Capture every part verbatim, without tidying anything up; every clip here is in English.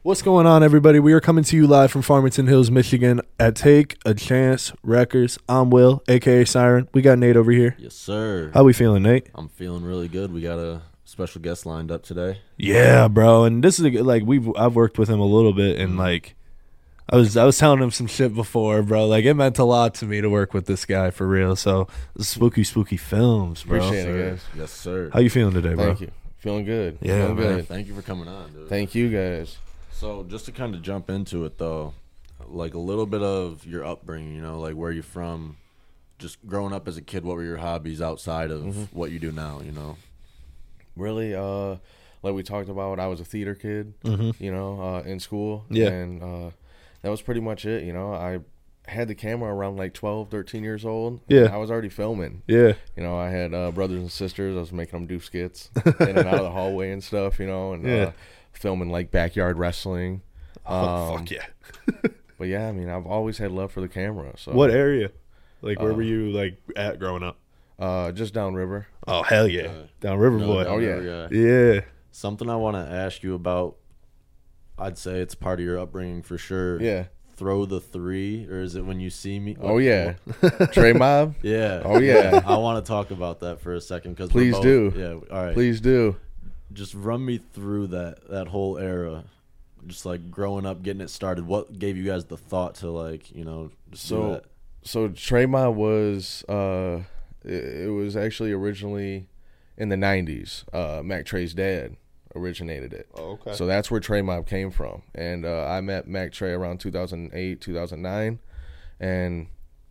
What's going on, everybody? We are coming to you live from Farmington Hills, Michigan at Take a Chance Records. I'm Will, a k a. Siren. We got Nate over here. Yes, sir. How we feeling, Nate? I'm feeling really good. We got a special guest lined up today. Yeah, bro. And this is a, like we've I've worked with him a little bit, and like I was I was telling him some shit before, bro. Like it meant a lot to me to work with this guy for real. So spooky, spooky films, bro. Appreciate Sir. it, guys. Yes, sir. How you feeling today, bro? Thank you. Feeling good. Yeah, Feeling man. good. Thank you for coming on, dude. Thank you, guys. So just to kind of jump into it, though, like a little bit of your upbringing, you know, like where you from, just growing up as a kid, what were your hobbies outside of Mm-hmm. what you do now, you know? Really, uh, like we talked about, I was a theater kid, Mm-hmm. you know, uh, in school. Yeah. And uh, that was pretty much it, you know. I had the camera around like twelve, thirteen years old. Yeah. I was already filming. Yeah. You know, I had uh, brothers and sisters. I was making them do skits in and out of the hallway and stuff, you know, and Yeah. uh, filming like backyard wrestling. Oh, Um, fuck yeah. But yeah, I mean, I've always had love for the camera. So What area? Like where Uh, were you like at growing up? Uh, just downriver. Oh hell yeah, Uh, down River Another Boy. down Oh, yeah. river guy. Yeah. Something I want to ask you about, I'd say it's part of your upbringing for sure. Yeah. Throw the three, or is it when you see me? Oh yeah. Trey Mob. Yeah. Oh, yeah. I want to talk about that for a second. Cause Please both, do. Yeah. All right. Please do. Just run me through that that whole era, just like growing up, getting it started. What gave you guys the thought to like, you know, just do So, that? so Trey Mob was uh, it, it was actually originally in the nineties. Uh, Mac Trey's dad originated it. Oh, okay. So that's where Trey Mob came from. And uh, I met Mac Trey around two thousand eight, two thousand nine, and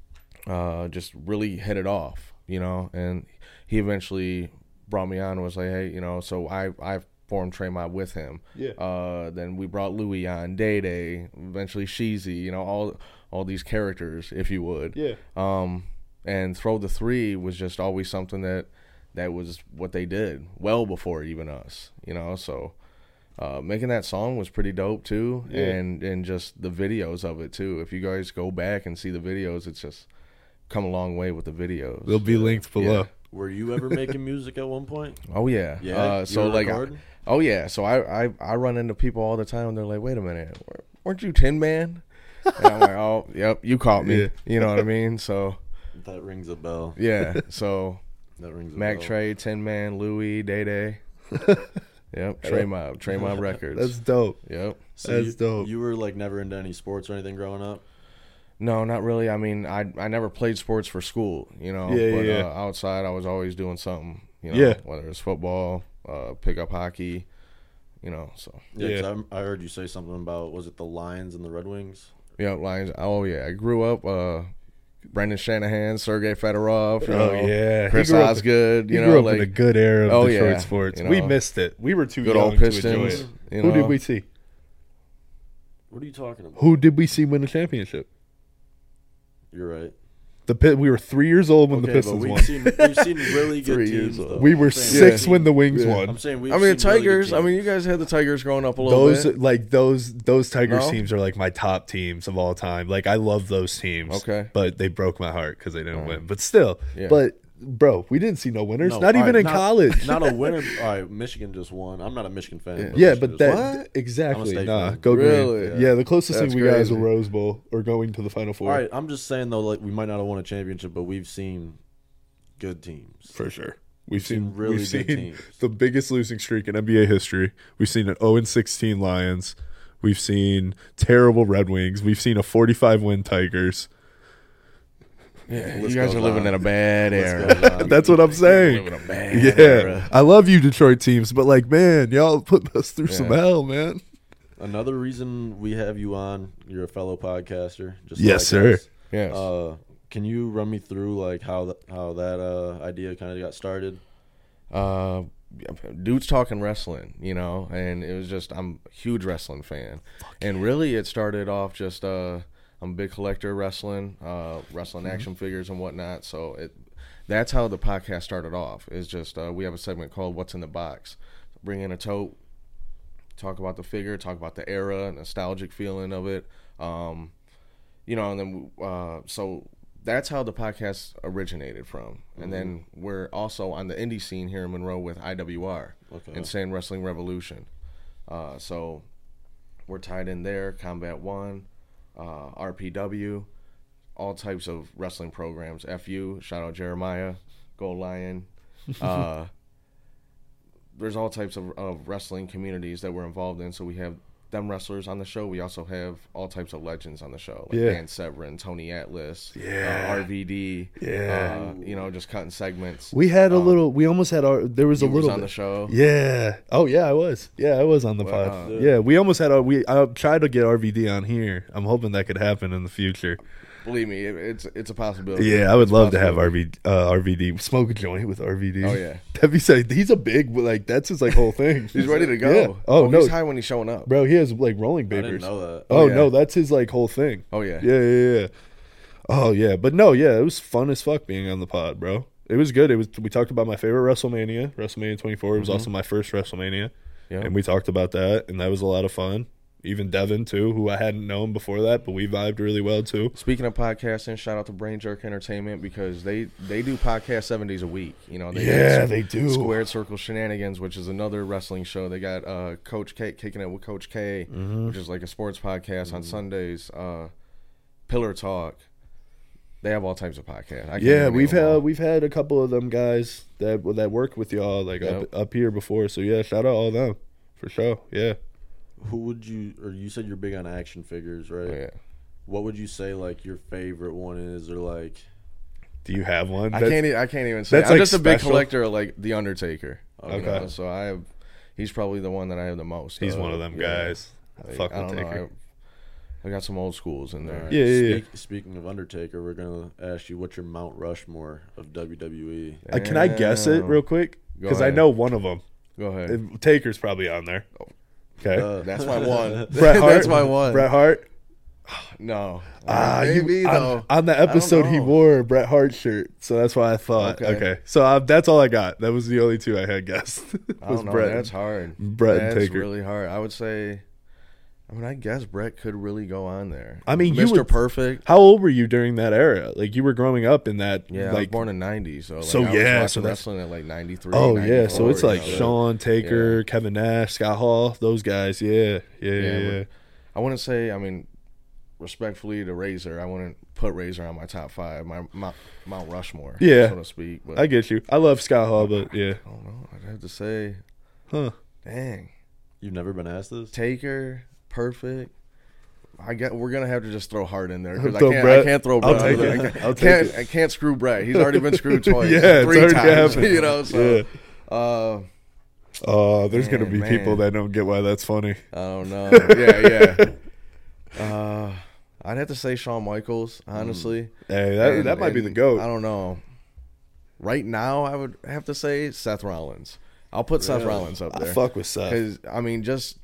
uh, just really hit it off, you know. And he eventually brought me on and was like, hey, you know, so I, I formed Trey Mob with him. Yeah. Uh, then we brought Louis on, Day Day, eventually Sheezy, you know, all all these characters, if you would. Yeah. Um, and Throw the Three was just always something that that was what they did well before even us, you know. So uh, making that song was pretty dope too, Yeah. and and just the videos of it too. If you guys go back and see the videos, it's just come a long way with the videos. They'll be linked below. Yeah. Were you ever making music at one point? Oh yeah, Yeah. Uh, You so were like, I, recording? oh yeah. So I, I I run into people all the time. And they're like, wait a minute, weren't you Tin Man? And I'm like, oh yep, you caught me. Yeah. You know what I mean? So That rings a bell. yeah. So That rings a Mac bell. Trey, Tin Man, Louis, Day Day. Yep, Trey Mob, Trey Mob Records. That's dope. Yep. So That's you, dope. You were like never into any sports or anything growing up? No, not really. I mean, I I never played sports for school, you know. Yeah, but yeah, yeah. Uh, outside, I was always doing something, you know. Yeah. Whether it's football, uh, pickup hockey, you know. So Yeah. Yeah. 'Cause I, I heard you say something about, was it the Lions and the Red Wings? yeah, Lions. Oh yeah, I grew up. Uh, Brendan Shanahan, Sergei Fedorov, you know, Oh yeah. Chris He grew up- Osgood. He You grew know, up like in a good era of Oh, Detroit yeah, sports. you We know. missed it. We were too good young old to enjoy Pistons. it. You Who know? did we see? What are you talking about? Who did we see win the championship? You're right. The Pit. We were three years old when the Okay, but Pistons we've won. seen we've seen really good Three teams. years old. Though. We were I'm saying six we've when the seen- Wings Yeah. won. I'm saying we've I mean, seen really good Tigers. I mean, you teams. guys had the Tigers growing up a little Those bit. like those those Tigers No? teams are like my top teams of all time. Like I love those teams. Okay. but they broke my heart because they didn't Alright. win. But still, Yeah. but bro, we didn't see no winners. No, not all even right, in not- college. Not a winner. All right, Michigan just won. I'm not a Michigan fan. Yeah. yeah, Michigan but just that won. exactly. State Nah, fan. go Really? green. Yeah, the closest That's thing we got is a crazy. Rose Bowl or going to the Final Four. All right, I'm just saying though, like we might not have won a championship, but we've seen good teams. For sure. We've seen, seen really we've good seen teams. the biggest losing streak in N B A history. We've seen an oh and sixteen Lions. We've seen terrible Red Wings. We've seen a forty-five win Tigers. Yeah, you List guys goes are living on. in a bad List era. goes on. That's what I'm saying. Living in a bad Yeah, era. I love you, Detroit teams, but like, man, y'all put us through some Yeah. hell, man. Another reason we have you on, you're a fellow podcaster. Just Yes, like sir. us. Yes. Uh, can you run me through like how th- how that uh, idea kind of got started? uh, dudes talking wrestling, you know, and it was just I'm a huge wrestling fan, and really it started off just uh, I'm a big collector of wrestling, uh, wrestling Mm-hmm. action figures and whatnot. So it that's how the podcast started off. Is just uh, we have a segment called "What's in the Box." Bring in a tote, talk about the figure, talk about the era, nostalgic feeling of it. Um, you know, and then uh, so that's how the podcast originated from. And Mm-hmm. then we're also on the indie scene here in Monroe with I W R, Okay. Insane Wrestling Revolution. Uh, so we're tied in there. Combat One, uh, R P W, all types of wrestling programs. F U, shout out Jeremiah, Gold Lion. Uh, there's all types of, of wrestling communities that we're involved in. So we have them wrestlers on the show. We also have all types of legends on the show, like Yeah. Dan Severn, Tony Atlas, Yeah. uh, R V D. Yeah. uh, you know, just cutting segments. We had a Um, little. We almost had our. There was a You was little on bit- the show. Yeah. Oh yeah, I was. Yeah, I was on the Well, pod. uh, yeah, we almost had our. We I tried to get R V D on here. I'm hoping that could happen in the future. Believe me, it, it's it's a possibility. Yeah, I would It's a love to have possibility. R V uh, R V D smoke a joint with R V D. Oh, yeah. That'd be so. He's a big like that's his like whole thing. He's ready to go. Yeah. Oh, no, he's high when he's showing up. bro, he has like rolling I didn't papers. know that. Oh, Oh, yeah. no, that's his like whole thing. Oh yeah. Yeah, yeah, yeah. Oh yeah, but no, yeah, it was fun as fuck being on the pod, bro. It was good. It was. We talked about my favorite WrestleMania, WrestleMania twenty-four. It was also my first WrestleMania, Yeah. and we talked about that, and that was a lot of fun. Even Devin too, who I hadn't known before that, but we vibed really well too. Speaking of podcasting, shout out to Brain Jerk Entertainment because they they do podcasts seven days a week. You know, they Yeah, got they do. Squared Circle Shenanigans, which is another wrestling show. They got uh, Coach K kicking it with Coach K, Mm-hmm. which is like a sports podcast on Sundays. Uh, Pillar Talk. They have all types of podcasts. I can't Yeah, even we've name them all. had we've had a couple of them guys that that worked with y'all like Yep. up up here before. So yeah, shout out all of them for sure. Yeah. Who would you, or you said you're big on action figures, right? Oh, yeah. What would you say like your favorite one is, or like? Do you have one? I That's- can't. e- I can't even say. that's, I'm like, just a big special. collector of like the Undertaker. you Okay. know, so I have. He's probably the one that I have the most. He's of. one of them Yeah. guys. Like, Fuck I don't know. Undertaker. I, I got some old schools in there. Alright, Yeah, yeah, yeah. speak- Speaking of Undertaker, we're gonna ask you what's your Mount Rushmore of W W E. Uh, can I guess it Damn. real quick? Go Because I ahead. know one of them. Go ahead. Taker's probably on there. Okay. Uh, That's my one. Bret Hart. That's my one. Bret Hart. No. Ah, maybe you, though. on, on the don't episode he know. wore a Bret Hart shirt, so that's why I thought. Okay, Okay. so uh, that's all I got. That was the only two I had guessed. I was don't know. Bret. That's hard. Bret and That's Taker. really hard. I would say. I mean, I guess Brett could really go on there. I mean, you Mister would- Perfect. How old were you during that era? Like you were growing up in that. Yeah, I was like born in ninety, so like, So, I was yeah, watching so that's- wrestling at like ninety-three. oh yeah, so ninety-four, it's like you know. Shawn Taker, Yeah. Kevin Nash, Scott Hall, those guys. Yeah, yeah, yeah. Yeah, yeah. but I wouldn't say. I mean, respectfully to Razor, I wouldn't put Razor on my top five, my Mount, Mount Rushmore, Yeah. so to speak. But I get you. I love Scott Hall, but yeah, I don't know. I'd have to say, huh? dang, You've never been asked this? Taker, Perfect. I get. We're gonna have to just throw Hart in there because I Throw can't. Brett? I can't throw I'll Brett. take I it. can't, I'll I take can't, it. I can't screw Brett. He's already been screwed twice. Yeah, it's three already times. happened. You know, so. Yeah. Uh, Oh, there's gonna Man, be man. people that don't get why that's funny. I don't know. Yeah, yeah. Uh, I'd have to say Shawn Michaels, honestly. Hey, that And- that might be the and goat. I don't know. Right now, I would have to say Seth Rollins. I'll put Seth Really? Rollins up I there. fuck with Seth. Because, I mean, just...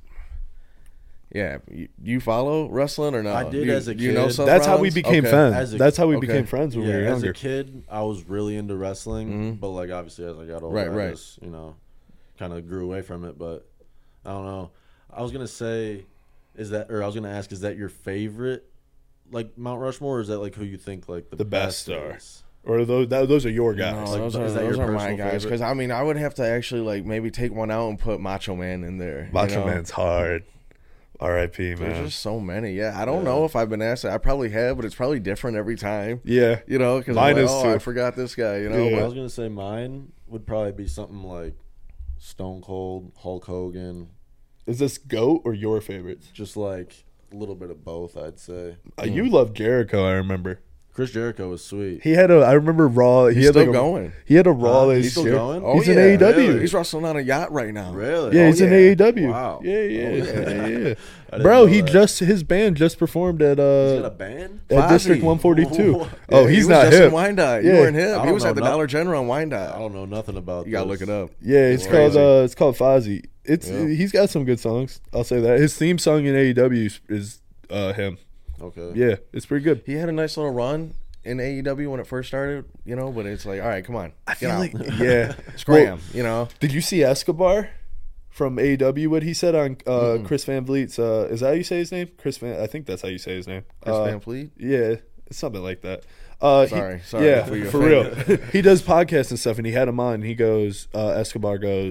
Yeah, you, you follow wrestling or no? I did you, as a You know kid. Seth That's how we Rollins? became Okay. friends. As a- That's how we okay. became friends when Yeah, we were as younger. a kid, I was really into wrestling, Mhm. but like obviously as I got older, Right, I right. just, you know, kind of grew away from it. But I don't know. I was gonna say, is that, or I was gonna ask, is that your favorite, like Mount Rushmore, or is that like who you think like the, The best are. is? Or those that, those are your No, guys. Like, those are, is that those your are my personal guys. favorite? Because, I mean, I would have to actually, like, maybe take one out and put Macho Man in there. you Macho know? Man's hard. R I P There's man. just so many. Yeah, I don't Yeah. know if I've been asked that. I probably have, but it's probably different every time. Yeah. You know, because Mine like, is oh, too. I forgot this guy. You know, Yeah. I but was gonna say mine would probably be something like Stone Cold, Hulk Hogan, Is this GOAT or your favorites? just like a little bit of both, I'd say. Uh, you love Jericho, I remember. Chris Jericho was sweet. He had a I remember Raw. He he's had still like a, going. He had a Raw. Huh? that He's he's still Jer- going? Oh, He's in yeah, A E W. really? He's wrestling on a yacht right now. Really? Yeah, Oh, he's in yeah. A E W. Wow. Yeah, yeah, Oh, yeah, yeah. yeah, yeah. I didn't Bro, know he that. just his band just performed at He's uh got a band? at Fozzy. District one forty-two. Whoa. Oh, Yeah, he's he was not just hip. in Wyandotte. You Yeah. weren't I hip. don't He was know at the nothing. Dollar General in I Wyandotte. don't know nothing about You gotta this. look it up. Yeah, it's Crazy. called uh it's called Fozzy. It's Yeah. he's got some good songs. I'll say that. His theme song in A E W is, is uh him. Okay. Yeah, it's pretty good. He had a nice little run in A E W when it first started, you know. But it's like, all right, come on, I get feel out, like yeah. scram, Well, you know. did you see Escobar from A E W? What he said on uh, Mm-mm. Chris Van Vliet's? Uh, is that how you say his name? Chris Van. I think that's how you say his name. Chris uh, Van Fleet. Yeah, it's something like that. Uh, he- Sorry, sorry yeah, if we for real. offended. He does podcasts and stuff, and he had him on. And he goes, uh, Escobar goes,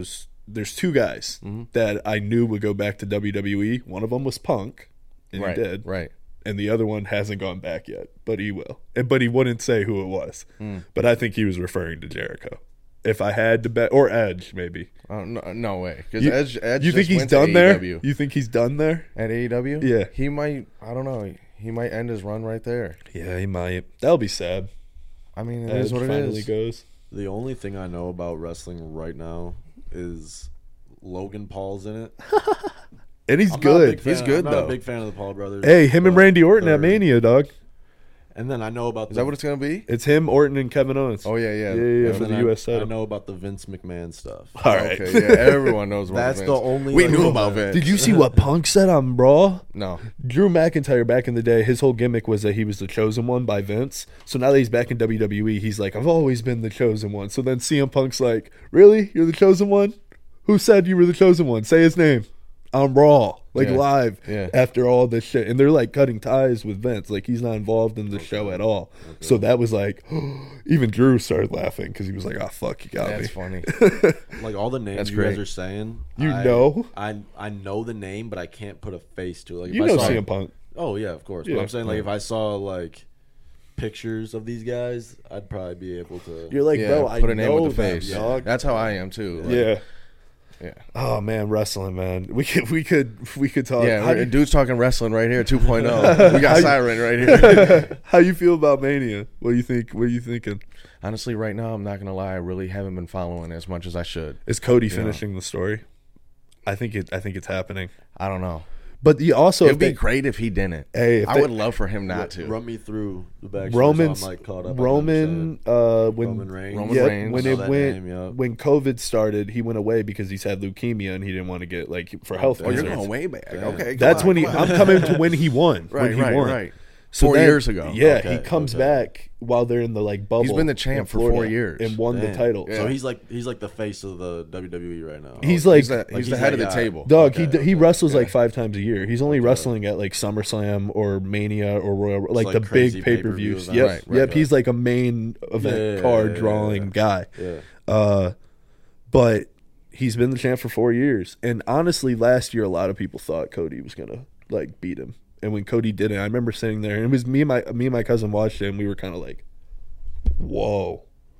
there's two guys Mm-hmm. that I knew would go back to W W E. One of them was Punk, and right, he did. right. And the other one hasn't gone back yet, but he will. And, but he wouldn't say who it was. Mm. But I think he was referring to Jericho. If I had to bet, or Edge maybe. Uh, no, no way. Because You, Edge, Edge you think just he's went to done there? A E W. You think he's done there? At A E W? Yeah. He might, I don't know. He might end his run right there. Yeah, he might. That'll be sad. I mean, it Edge is what it finally is. goes. The only thing I know about wrestling right now is Logan Paul's in it. And he's I'm not a good. big fan- He's good, I'm not though. a big fan of the Paul brothers. Hey, him and but Randy Orton at they're- Mania, dog. And then I know about Is the, that what it's going to be? It's him, Orton, and Kevin Owens. Oh, yeah, yeah. Yeah, yeah, and for then the I, U S I title. know about the Vince McMahon stuff. All right. Okay, yeah, everyone knows about That's Vince. the only. We like, knew about Vince. Did you see what Punk said on Raw? No. Drew McIntyre back in the day, his whole gimmick was that he was the chosen one by Vince. So now that he's back in W W E, he's like, I've always been the chosen one. So then C M Punk's like, really? You're the chosen one? Who said you were the chosen one? Say his name. On Raw, like Yeah. live, Yeah. after all this shit. And they're like cutting ties with Vince. Like he's not involved in the show at all. So that was like, even Drew started laughing because he was like, oh, fuck, you got That's me. funny. Like all the names That's you great. guys are saying. You I, know? I I know the name, but I can't put a face to it. Like if You I know saw, C M Punk. Oh yeah, of course. Yeah. But I'm saying like if I saw like pictures of these guys, I'd probably be able to. You're like, yeah, bro, I put a name know with the them, face. dog. That's how I am, too. Like, Yeah. Yeah. Oh man, wrestling, man. We could we could we could talk. Yeah, How we're- do you- dude's talking wrestling right here, two point oh. We got Siren right here. How you feel about Mania? What do you think? What are you thinking? Honestly, right now, I'm not going to lie. I really haven't been following as much as I should. Is Cody Yeah. finishing the story? I think it. I think it's happening. I don't know. But you also, It'd if be they, great if he didn't. Hey, if I they- would love for him not to. Run me through the backstory. Roman's so I'm, like, caught up on Roman. Uh, when Roman Reigns. Roman yeah, Reigns. when I know it that went name, yeah. when COVID started, he went away because he's had leukemia and he didn't want to get like for health Oh, you're concerns. going way back. Damn. Okay, come That's on, when he. come on. I'm coming to when he won. Right, when he right, won. right. So Four then- years ago. Yeah, Okay, he comes okay. back while they're in the like bubble. He's been the champ in for four Florida years. and won the Damn. title. Yeah. So he's like he's like the face of the W W E right now. He's Oh, like, he's the, he's he's the head that of the guy. table. dog. Okay, he he okay. wrestles like Yeah. five times a year. He's only wrestling at like SummerSlam or Mania or Royal, like, like the crazy big pay per pay-per-view views. events. Yep, Right, right, yep. right. He's like a main event Yeah, yeah, card yeah, drawing yeah. guy. yeah. Uh, but he's been the champ for four years. And honestly, last year a lot of people thought Cody was gonna like beat him. And when Cody didn't, I remember sitting there, and it was me and my me and my cousin watched it, and we were kind of like, "Whoa!"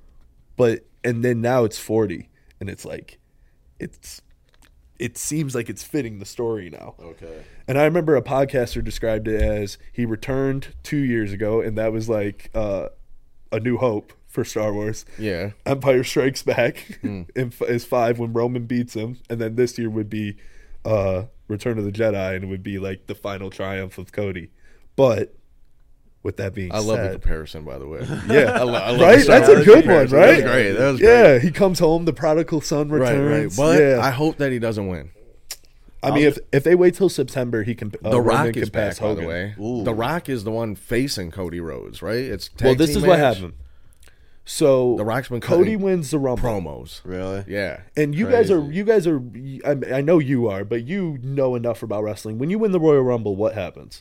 But and then now it's forty, and it's like, it's it seems like it's fitting the story now. Okay. And I remember a podcaster described it as he returned two years ago, and that was like uh, a New Hope for Star Wars. Yeah. Empire Strikes Back Mm. in, is five when Roman beats him, and then this year would be uh, Return of the Jedi, and it would be like the final triumph of Cody. But with that being I love the said, comparison, by the way. yeah, I, lo- I love right? the Star That's a Wars good one, comparison. right? That was great. That was yeah, great. he comes home, the prodigal son Right, right. returns. But yeah. I hope that he doesn't win. I mean, if if they wait till September, he can. Uh, The Roman Rock can is back, pass by the Hogan. way. Ooh. The Rock is the one facing Cody Rhodes, right? It's tag Well, this team is what match. happened. So The Rock's been Cody cutting wins the Rumble, promos. Really? Yeah. and you guys are Crazy. you guys are. I, I know you are, but you know enough about wrestling. When you win the Royal Rumble, what happens?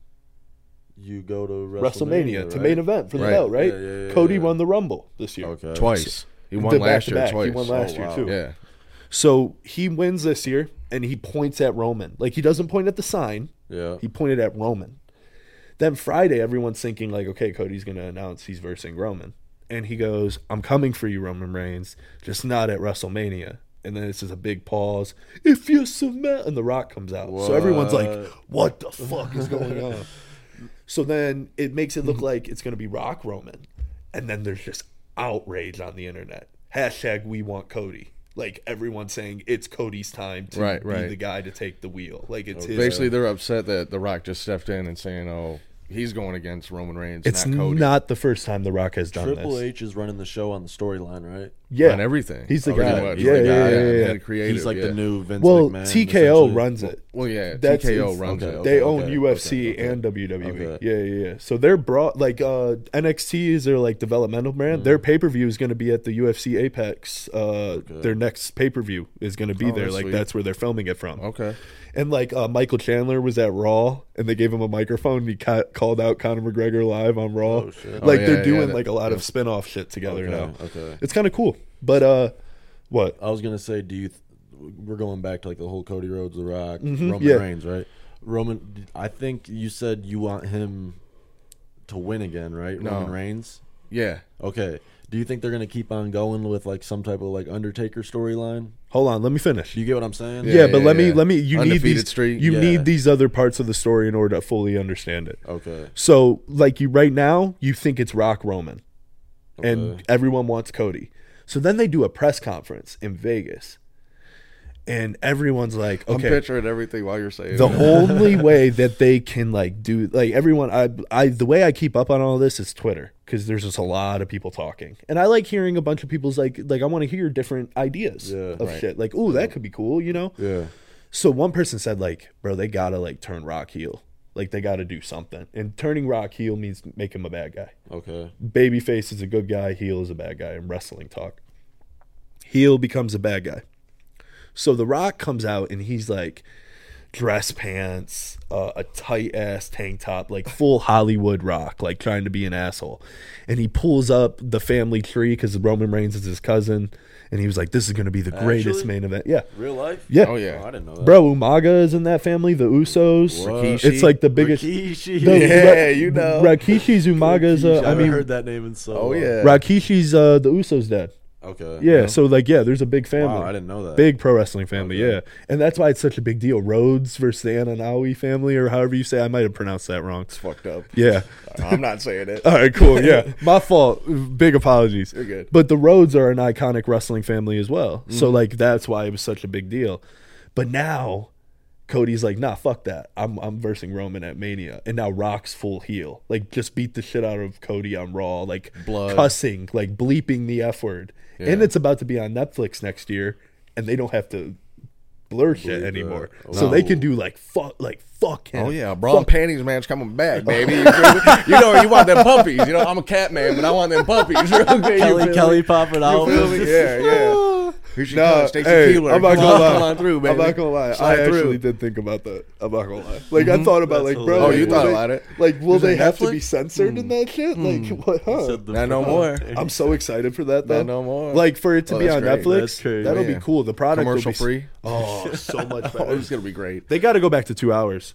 You go to WrestleMania, WrestleMania to right? main event for the Right. belt, right? Yeah, yeah, yeah, Cody yeah. won the Rumble this year. Okay. Twice. He won The last year back-to-back. twice. He won last Oh, year wow. too. Yeah. So he wins this year, and he points at Roman. Like he doesn't point at the sign. Yeah. He pointed at Roman. Then Friday, everyone's thinking like, okay, Cody's going to announce he's versing Roman, and he goes, "I'm coming for you, Roman Reigns, just not at WrestleMania." And then it's just a big pause. If you submit, and The Rock comes out, so everyone's like, "What the fuck is going on?" So then it makes it look like it's going to be Rock Roman, and then there's just outrage on the internet. Hashtag We Want Cody. Like everyone saying it's Cody's time to Right, be right. the guy to take the wheel. Like it's his. Basically, they're upset that The Rock just stepped in and saying, "Oh, he's going against Roman Reigns, It's not Cody." not the first time The Rock has done Triple this. H is running the show on the storyline, right? Yeah, on everything. He's the Pretty guy. much. Yeah, He's the yeah, guy. yeah, yeah, yeah. Head creative, He's like yeah. the new Vince Well, McMahon. T K O essentially. runs it. Well, yeah, That's- T K O it's- runs okay, it. okay. They own U F okay, C okay. and W W E. Okay. Yeah, yeah, yeah. So they're brought like uh, N X T is their like developmental brand. Mm. Their pay per view is going to be at the U F C Apex. Uh, Their next pay per view is going to be Oh, there. that's Like sweet. that's where they're filming it from. Okay. And like uh, Michael Chandler was at Raw, and they gave him a microphone. And he ca- called out Conor McGregor live on Raw. Oh, shit. Like Oh, yeah, they're yeah, doing that- like a lot yeah. of spin off shit together Okay, now. okay. It's kind of cool. But uh, what? I was gonna say, do you? Th- we're going back to like the whole Cody Rhodes, The Rock, Mhm, Roman yeah. Reigns, right? Roman, I think you said you want him to win again, right? No. Roman Reigns. Yeah. Okay. Do you think they're gonna keep on going with like some type of like Undertaker storyline? Hold on, let me finish. Do you get what I'm saying? Yeah, Yeah, but yeah, let me yeah. let me. You need Undefeated these. streak. You Yeah. need these other parts of the story in order to fully understand it. Okay. So, like you right now, you think it's Rock Roman, and Okay. everyone wants Cody. So then they do a press conference in Vegas, and everyone's like, I'm "Okay, picturing everything while you're saying the it. only way that they can like do like everyone I I the way I keep up on all this is Twitter because there's just a lot of people talking and I like hearing a bunch of people's like like I want to hear different ideas Yeah. of Right. shit like ooh that could be cool, you know. Yeah. So one person said like, bro, they gotta like turn Rock heel, like they gotta do something, and turning Rock heel means make him a bad guy. Okay. Babyface is a good guy, heel is a bad guy in wrestling talk. Heel becomes a bad guy. So The Rock comes out and he's like dress pants, uh, a tight ass tank top, like full Hollywood Rock, like trying to be an asshole. And he pulls up the family tree because Roman Reigns is his cousin. And he was like, this is going to be the greatest Actually? main event. Yeah. Real life? Yeah. Oh yeah. Oh, I didn't know that. Bro, Umaga is in that family, the Usos. What? Rikishi. It's like the biggest. Rikishi. the- Yeah, Ra- you know. Rakishi's Umaga's, Rikishi. uh, I haven't mean, heard that name in so Oh long. yeah. Rakishi's uh, the Usos' dad. Okay. Yeah, so like, yeah, there's a big family. Wow, I didn't know that. Big pro wrestling family, Okay. yeah. And that's why it's such a big deal. Rhodes versus the Ananawi family, or however you say. I might have pronounced that wrong. It's fucked up. Yeah. I'm not saying it. All right, cool. Yeah. My fault. Big apologies. You're good. But the Rhodes are an iconic wrestling family as well. So, like, that's why it was such a big deal. But now, Cody's like, nah, fuck that. I'm I'm versing Roman at Mania. And now Rock's full heel. Like, just beat the shit out of Cody on Raw. Like, Blood. cussing, like, bleeping the F word. And Yeah. it's about to be on Netflix next year. And they don't have to blur shit Bleep anymore. that. So they No. can do, like, fuck, like, fuck him. Oh yeah, bra and Fuck- panties man's coming back, baby. You, feel me? You know, you want them puppies. You know, I'm a cat man, but I want them puppies. You know, you Kelly feel Kelly me? popping You out. feel me? Yeah, yeah. Here she Nah, comes, Stacey hey, Keebler. I'm not Come gonna on, lie. come on through, baby. I'm not gonna lie. Slide I actually through. did think about that. I'm not gonna lie. Like I thought about That's like, bro. hilarious. Oh, you will thought they- about it? Like, will Is they it have to be Netflix? censored in that shit? Like, what? Huh? Said the- Not no more. I'm so excited for that though. Not no more. Like for it to Oh, be that's on great. Netflix, That's crazy. that'll Yeah. be cool. The product will Commercial be, free. Oh, so much Oh, better. it's gonna be great. They got to go back to two hours.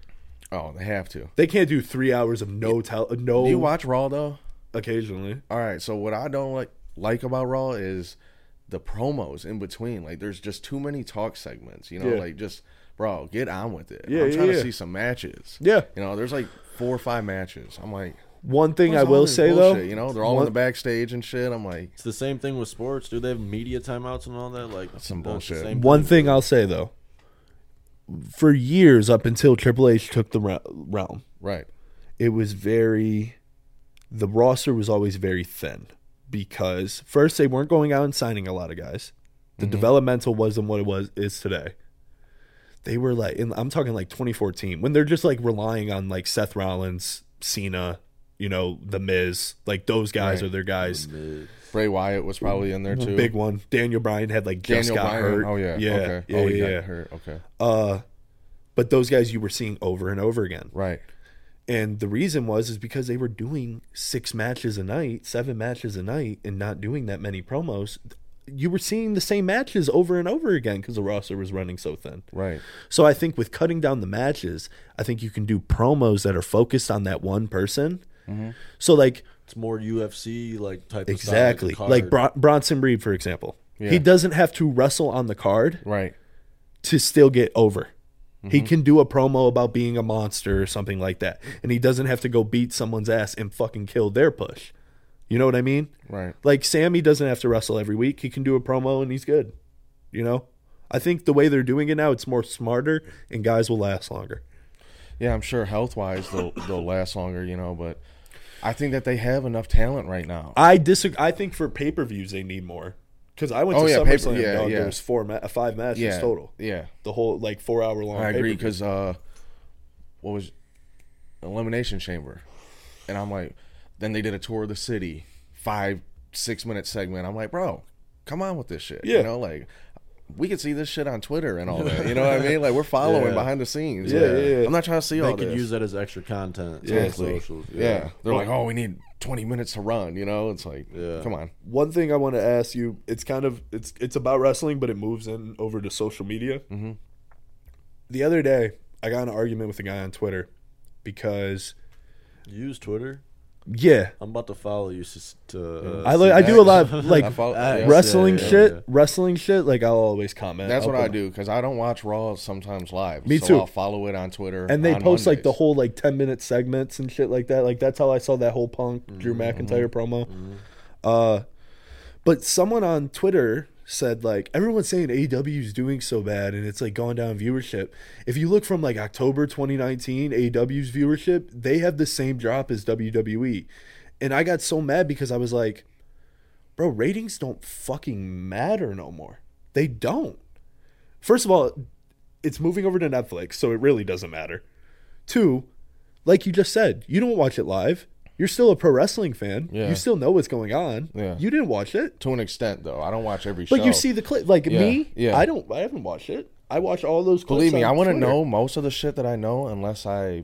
Oh, they have to. They can't do three hours of no tel- no. Do you watch Raw though? occasionally? All right. So what I don't like like about Raw is the promos in between. Like, there's just too many talk segments. You know, Yeah. like just bro, get on with it. Yeah, I'm yeah, trying yeah. to see some matches. Yeah. You know, there's like four or five matches. I'm like, One thing what's I all will this say bullshit? though, you know, they're all one- in the backstage and shit. I'm like, It's the same thing with sports. Do they have media timeouts and all that? Like some that's the bullshit. same One thing I'll say though, for years up until Triple H took the re- realm, right. it was very, the roster was always very thin because first they weren't going out and signing a lot of guys. The Mm-hmm. developmental wasn't what it was is today. They were like, and I'm talking like twenty fourteen when they're just like relying on like Seth Rollins, Cena, you know, The Miz, like those guys Right. are their guys. Bray Wyatt was probably in there too. Big one. Daniel Bryan had like just Daniel got Bryan. hurt. Oh yeah. yeah, Okay. yeah, oh, he yeah. got yeah. hurt. Okay. Uh, but those guys you were seeing over and over again. Right. And the reason was is because they were doing six matches a night, seven matches a night, and not doing that many promos. You were seeing the same matches over and over again because the roster was running so thin. Right. So I think with cutting down the matches, I think you can do promos that are focused on that one person. Mm-hmm. So like It's more U F C like type exactly of style, like card. Bron- Bronson Reed, for example. Yeah. He doesn't have to wrestle on the card Right. to still get over. He Mm-hmm. can do a promo about being a monster or something like that. And he doesn't have to go beat someone's ass and fucking kill their push. You know what I mean? Right. Like Sammy doesn't have to wrestle every week. He can do a promo and he's good. You know? I think the way they're doing it now, it's more smarter and guys will last longer. Yeah, I'm sure health wise they'll they'll last longer, you know, but I think that they have enough talent right now. I disagree. I think for pay-per-views they need more. Because I went Oh, to yeah, SummerSlam, pay-per- yeah, dog, yeah. there was four ma- five matches Yeah. total. Yeah. The whole like four hour long. I agree pay-per-view. because uh, what was Elimination Chamber, and I'm like, then they did a tour of the city, five six minute segment. I'm like, bro, come on with this shit. Yeah. You know, like we can see this shit on Twitter and all that. You know what I mean? Like we're following Yeah. behind the scenes. Yeah, Like, yeah, yeah. I'm not trying to see They all could this. use that as extra content. Yeah. on socials. yeah. Yeah. They're like, oh, we need twenty minutes to run. You know, it's like, Yeah. come on. One thing I want to ask you, it's kind of it's it's about wrestling, but it moves in over to social media. Mm-hmm. The other day, I got in an argument with a guy on Twitter because You use Twitter. yeah, I'm about to follow you s- to. Uh, I like I do a lot of like I follow- X. yeah. wrestling yeah, yeah, shit, yeah. wrestling shit. Like I'll always comment. That's I'll what I put- do because I don't watch Raw sometimes live. Me so too. I'll follow it on Twitter. And they on post like the Mondays. whole like ten minute segments and shit like that. Like that's how I saw that whole Punk Drew Mm-hmm. McIntyre promo. Uh, but someone on Twitter said like everyone's saying A E W is doing so bad and it's like going down viewership. If you look from like October twenty nineteen, A E W's viewership, they have the same drop as W W E. And I got so mad because I was like, bro, ratings don't fucking matter no more. They don't. First of all, it's moving over to Netflix, so it really doesn't matter. Two, like you just said, you don't watch it live. You're still a pro wrestling fan. Yeah. You still know what's going on. Yeah. You didn't watch it. To an extent, though, I don't watch every show. But you see the clip. Like Yeah, me, yeah. I don't. I haven't watched it. I watch all those clips. Believe me, on I want to Twitter. know most of the shit that I know unless I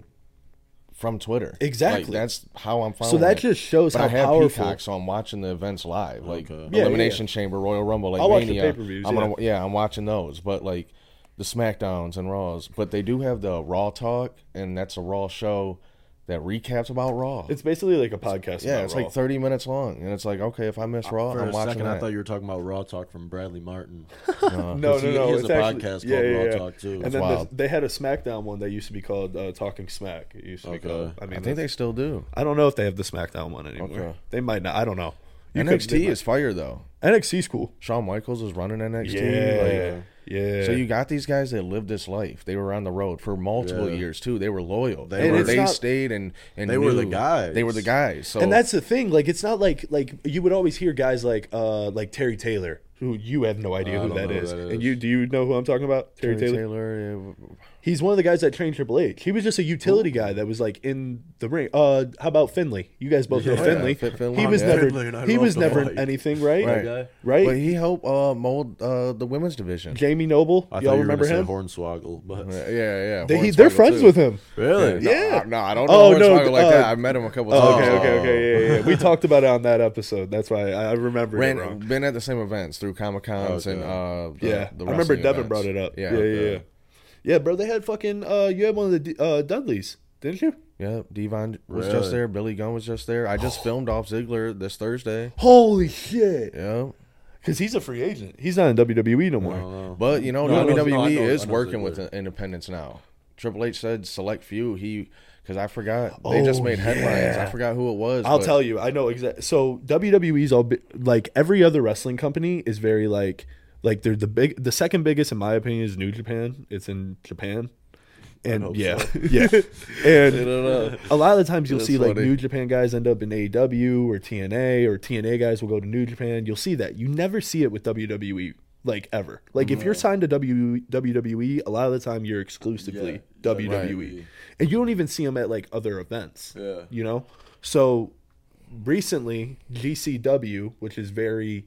from Twitter. Exactly. Like, that's how I'm following. So that it. just shows But how I have powerful. Peacock, so I'm watching the events live, like Okay. Yeah, Elimination yeah, Chamber, Royal Rumble, like I'll watch the Mania. pay-per-views, I'm yeah. gonna, yeah, I'm watching those. But like the Smackdowns and Raws, but they do have the Raw talk, and that's a Raw show that recaps about Raw. It's basically like a podcast. yeah, about it's Raw. like thirty minutes long, and it's like, okay, if I miss Raw, For I'm a watching second, that. I thought you were talking about Raw Talk from Bradley Martin. Uh, No, no, he- no. he has it's a actually, podcast called yeah, yeah, Raw yeah. Talk, too. And That's then the, wild. they had a SmackDown one that used to be called uh, Talking Smack. It used to be Okay. called. I mean, I think they that's- still do. I don't know if they have the SmackDown one anymore. Okay. They might not. I don't know. You N could- X T they might- is fire though. N X T's cool. Shawn Michaels is running N X T. Yeah, like, yeah. So you got these guys that lived this life. They were on the road for multiple Yeah. years too. They were loyal. They They, And were, it's they not- stayed and, and They were the knew. guys. They were the guys. So and that's the thing. Like, it's not like like you would always hear guys like uh like Terry Taylor, who you have no idea I who don't that know who is. that And is. you do you know who I'm talking about? Terry, Terry Taylor. Taylor. yeah. He's one of the guys that trained Triple H. He was just a utility guy that was like in the ring. Uh, how about Finley? You guys both know Yeah, Finley. Fit Finley, He was yeah. never Finley and I he was love to never fight. anything, right? Right. guy? Right. But he helped uh, mold uh, the women's division. Jamie Noble. I thought Y'all you were remember gonna him? say Hornswoggle, but Yeah, yeah. They, he, Hornswoggle, they're friends too. with him. really, No, Yeah. I- no, I don't Oh, know no, Hornswoggle like uh, that. I met him a couple Oh, times. okay, okay, okay, yeah, yeah, yeah. We talked about it on that episode. That's why I, I remember it Ran, wrong. been at the same events through Comic Cons Okay. and uh, the, Yeah, the I remember wrestling Devin events. brought it up. Yeah, Yeah, yeah, okay. yeah. Yeah, bro, they had fucking. Uh, you had one of the D- uh, Dudleys, didn't you? Yeah, Devon was Really? just there. Billy Gunn was just there. I just filmed Dolph Ziggler this Thursday. Holy shit! Yeah, Because he's a free agent. He's not in W W E no I more. don't know. but you know No, I know- W W E no, I know- is I know working Ziggler. with the independents now. Triple H said select few. He because I forgot they just Oh, made headlines. yeah. I forgot who it was. I'll but tell you. I know exactly. So W W E's all bi- like every other wrestling company is very like like they're the big. The second biggest in my opinion is New Japan. It's in Japan. And hope yeah, so. yeah, and I don't know. a lot of the times you'll That's see like funny. New Japan guys end up in A E W or T N A, or T N A guys will go to New Japan. You'll see that. You never see it with W W E, like ever. Like if you're signed to W W W E, a lot of the time you're exclusively Yeah, W W E, right. and you don't even see them at like other events. Yeah. You know. So recently, G C W, which is very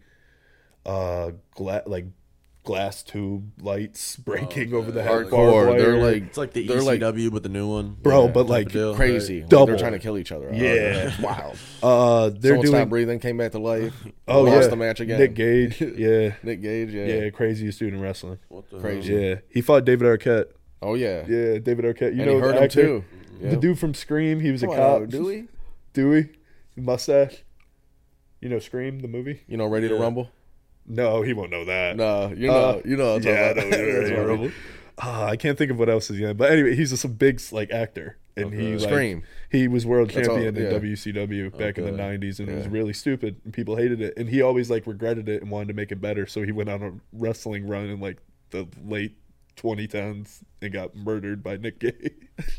uh gla- like glass tube lights breaking Oh, over the yeah, head, like- barbed Hardcore. They're wire. like It's like the they're E C like W, but the new one, Bro, Yeah, but type like of deal, crazy. right? Like, Double. they're trying to kill each other. Yeah. It's wild. uh, they're Someone doing. stopped breathing, came back to life. Oh lost yeah, the match again. Nick Gage, yeah, Nick Gage, yeah. yeah, craziest dude in wrestling. What the Crazy. hell? Yeah, he fought David Arquette. Oh yeah. Yeah, David Arquette. You and know he hurt the him actor? too. Yeah. The dude from Scream. He was a Come cop. on, Dewey. Dewey, mustache. You know Scream, the movie? You know, Ready to Yeah. Rumble. No, he won't know that. No, you know, Uh, you know. What I'm yeah, I talking know about. Ready That's to funny. Rumble. Ah, I can't think of what else is in. But anyway, he's just a big like actor, and he Okay. like, Scream. he was world That's all- champion in yeah. W C W back in the Okay. nineties, and it was Yeah. really stupid, and people hated it. And he always like regretted it and wanted to make it better, so he went on a wrestling run in like the late twenty tens and got murdered by Nick Gage.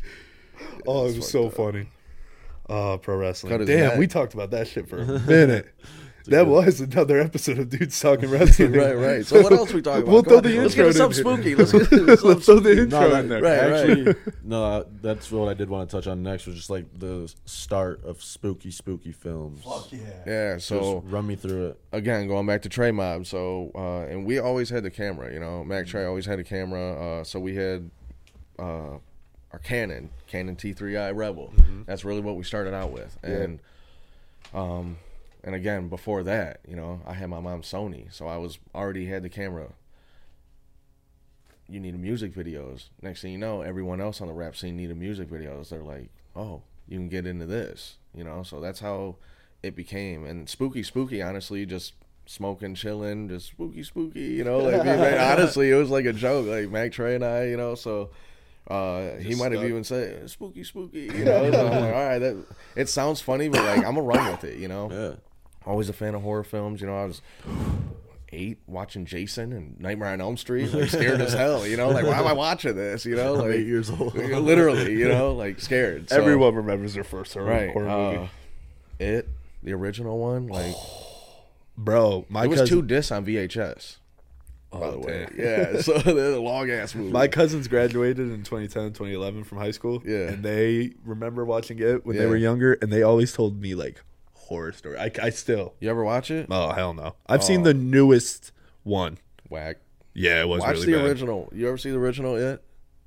Oh, it was fucked so up. funny. Oh, pro wrestling. Cut his Damn, neck. we talked about that shit for a minute. to That go. was another episode of Dudes Talking Wrestling. Right, right. So what else we talking about? We'll Come throw on. the Let's intro get us in something here. spooky. Let's get Let's throw the intro No, that, in there. Right, actually, right. no, uh, that's what I did want to touch on next was just like the start of spooky, spooky films. yeah. Yeah, Just so run me through it. again, going back to Trey Mob, so uh, and we always had the camera, you know. Mac Trey always had a camera, uh, so we had uh, our Canon, Canon T three i Rebel. Mm-hmm. That's really what we started out with, and um, and again before that, you know, I had my mom's Sony, so I was already had the camera. You needed music videos. Next thing you know, everyone else on the rap scene needed music videos. They're like, oh, you can get into this, you know. So that's how it became. And spooky, spooky. Honestly, just smoking, chilling, just spooky, spooky. You know, like man, honestly, it was like a joke. Like Mac Trey and I, you know. So uh, he Just might have stuck. even said spooky, spooky. You know, so I'm like, all right, that it sounds funny, but like I'm gonna run with it. You know, Yeah. always a fan of horror films. You know, I was eight watching Jason and Nightmare on Elm Street, like scared as hell. You know, like why am I watching this? You know, I'm like eight years old. literally, you know, like scared. So, Everyone remembers their first horror, right? horror movie. Uh, it, the original one, like Bro, my it was cousin, two discs on V H S. By Oh, the way, damn. yeah. So they're a long ass movie. My cousins graduated in twenty ten, twenty eleven from high school. Yeah. And they remember watching it when they Yeah. were younger, and they always told me, like, horror story. I, I still. You ever watch it? Oh, hell no. I've seen Oh. the newest one. Whack. Yeah, it was Watch really the bad. original. You ever see the original? It.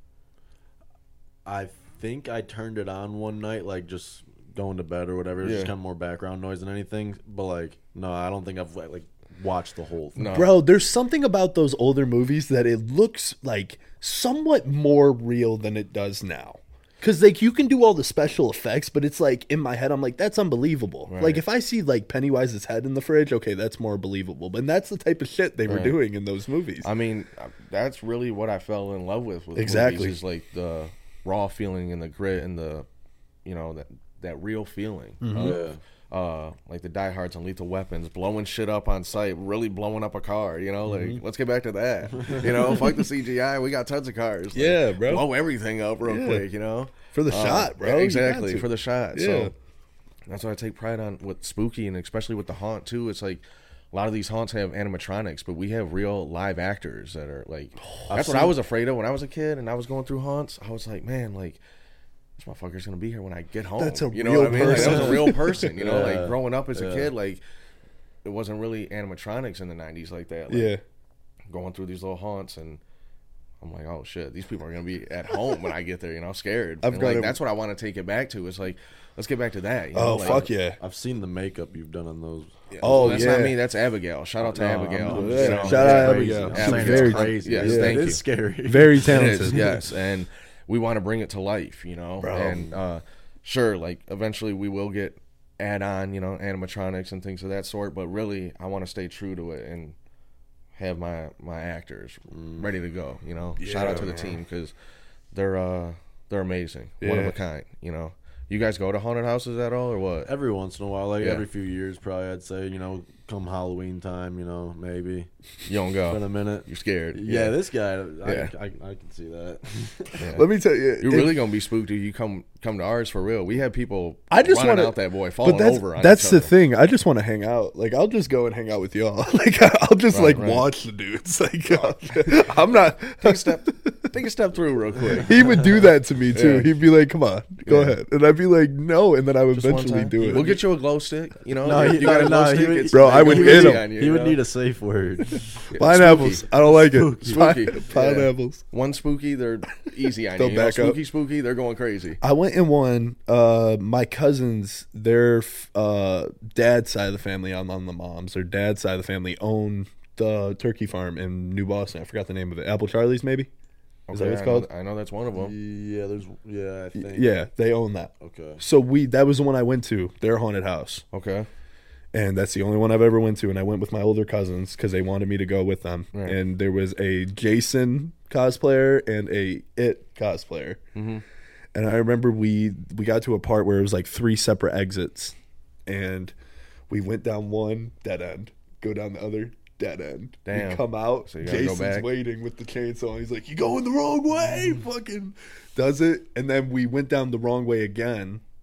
I think I turned it on one night, like just going to bed or whatever. It was Yeah. just kind of more background noise than anything. But like, no, I don't think I've like watched the whole thing. No. Bro, there's something about those older movies that it looks like somewhat more real than it does now. Because, like, you can do all the special effects, but it's like, in my head, I'm like, that's unbelievable. Right. Like, if I see, like, Pennywise's head in the fridge, okay, that's more believable. But that's the type of shit they were Right. doing in those movies. I mean, uh, that's really what I fell in love with. With Exactly. movies, is like the raw feeling and the grit and the, you know, that that real feeling. Mm-hmm. Of, Yeah. uh, like the diehards on Lethal Weapons, blowing shit up on site, really blowing up a car. You know, like Mm-hmm. let's get back to that. You know, fuck the C G I. We got tons of cars. Like, Yeah, bro. blow everything up real Yeah. quick. You know, For the Uh, shot, bro. yeah, You got exactly to. for the shot. Yeah. So that's what I take pride on with spooky, and especially with the haunt too. It's like a lot of these haunts have animatronics, but we have real live actors that are like. That's what I seen- was afraid of when I was a kid, and I was going through haunts. I was like, man, like this motherfucker's gonna be here when I get home. That's a you know real what I mean? Like, that was a person. real person. You know, Yeah. like growing up as a Yeah. kid, like it wasn't really animatronics in the nineties like that. Like, Yeah. going through these little haunts, and I'm like, oh shit, these people are gonna be at home when I get there. You know, scared. I've And, got like, a- that's what I want to take it back to. It's like, let's get back to that. You know? Oh, like, fuck yeah. I've seen the makeup you've done on those. Oh, that's yeah. not me. That's Abigail. Shout out to No, Abigail. I'm- I'm You just know? saying, Shout it's out crazy. Abigail. I'm She's saying very- it's crazy. yes, Yeah, thank it you. is scary. Very It is, talented. yes, and we want to bring it to life, you know. Bro. And uh, sure, like eventually we will get add-on, you know, animatronics and things of that sort. But really, I want to stay true to it and have my my actors ready to go. You know, shout out to the man. team because they're uh they're amazing, one of Yeah. a kind. You know, you guys go to haunted houses at all or what? Every once in a while, like Yeah. every few years, probably I'd say, you know, come Halloween time, you know, maybe. You don't Been a go. minute. You're scared. Yeah, this guy, I, Yeah. I, I can see that. Yeah. Let me tell you. You're it- really gonna be spooked if you come come to ours for real. We have people I just running wanna- out that boy, falling But that's over on that's each the other. thing. I just want to hang out. Like I'll just go and hang out with y'all. Like I'll just Right, like right. watch the dudes. Like I'm not. Take a step, take a step through real quick. He would do that to me too. Yeah. He'd be like, "Come on, go Yeah. ahead," and I'd be like, "No," and then I would Just one eventually time. do it. We'll get you a glow stick. You know, No, you, he- you got no, a glow no, he stick. would- It's- Bro, I would it's hit easy him. on you, he you would know? need a safe word. Pineapples. Spooky. I don't like it. Spooky. Pine- Yeah. Pineapples. One spooky, they're easy on They'll you. you know, back up. spooky, spooky, they're going crazy. I went in one. Uh, my cousins, their uh dad's side of the family, on on the moms, their dad's side of the family own the turkey farm in New Boston. I forgot the name of it. Apple Charlie's, maybe. Is that what it's I called? Know, I know that's one of them. yeah, there's, yeah, I think. Yeah, they own that. Okay. So we that was the one I went to, their haunted house, Okay. and that's the only one I've ever went to. And I went with my older cousins because they wanted me to go with them. Right. And there was a Jason cosplayer and a It cosplayer. Mm-hmm. And I remember we we got to a part where it was like three separate exits, and we went down one dead end, go down the other dead end. Damn. We come out. So you gotta go Jason's back. waiting with the chainsaw. He's like, "You going the wrong way?" Fucking does it, and then we went down the wrong way again,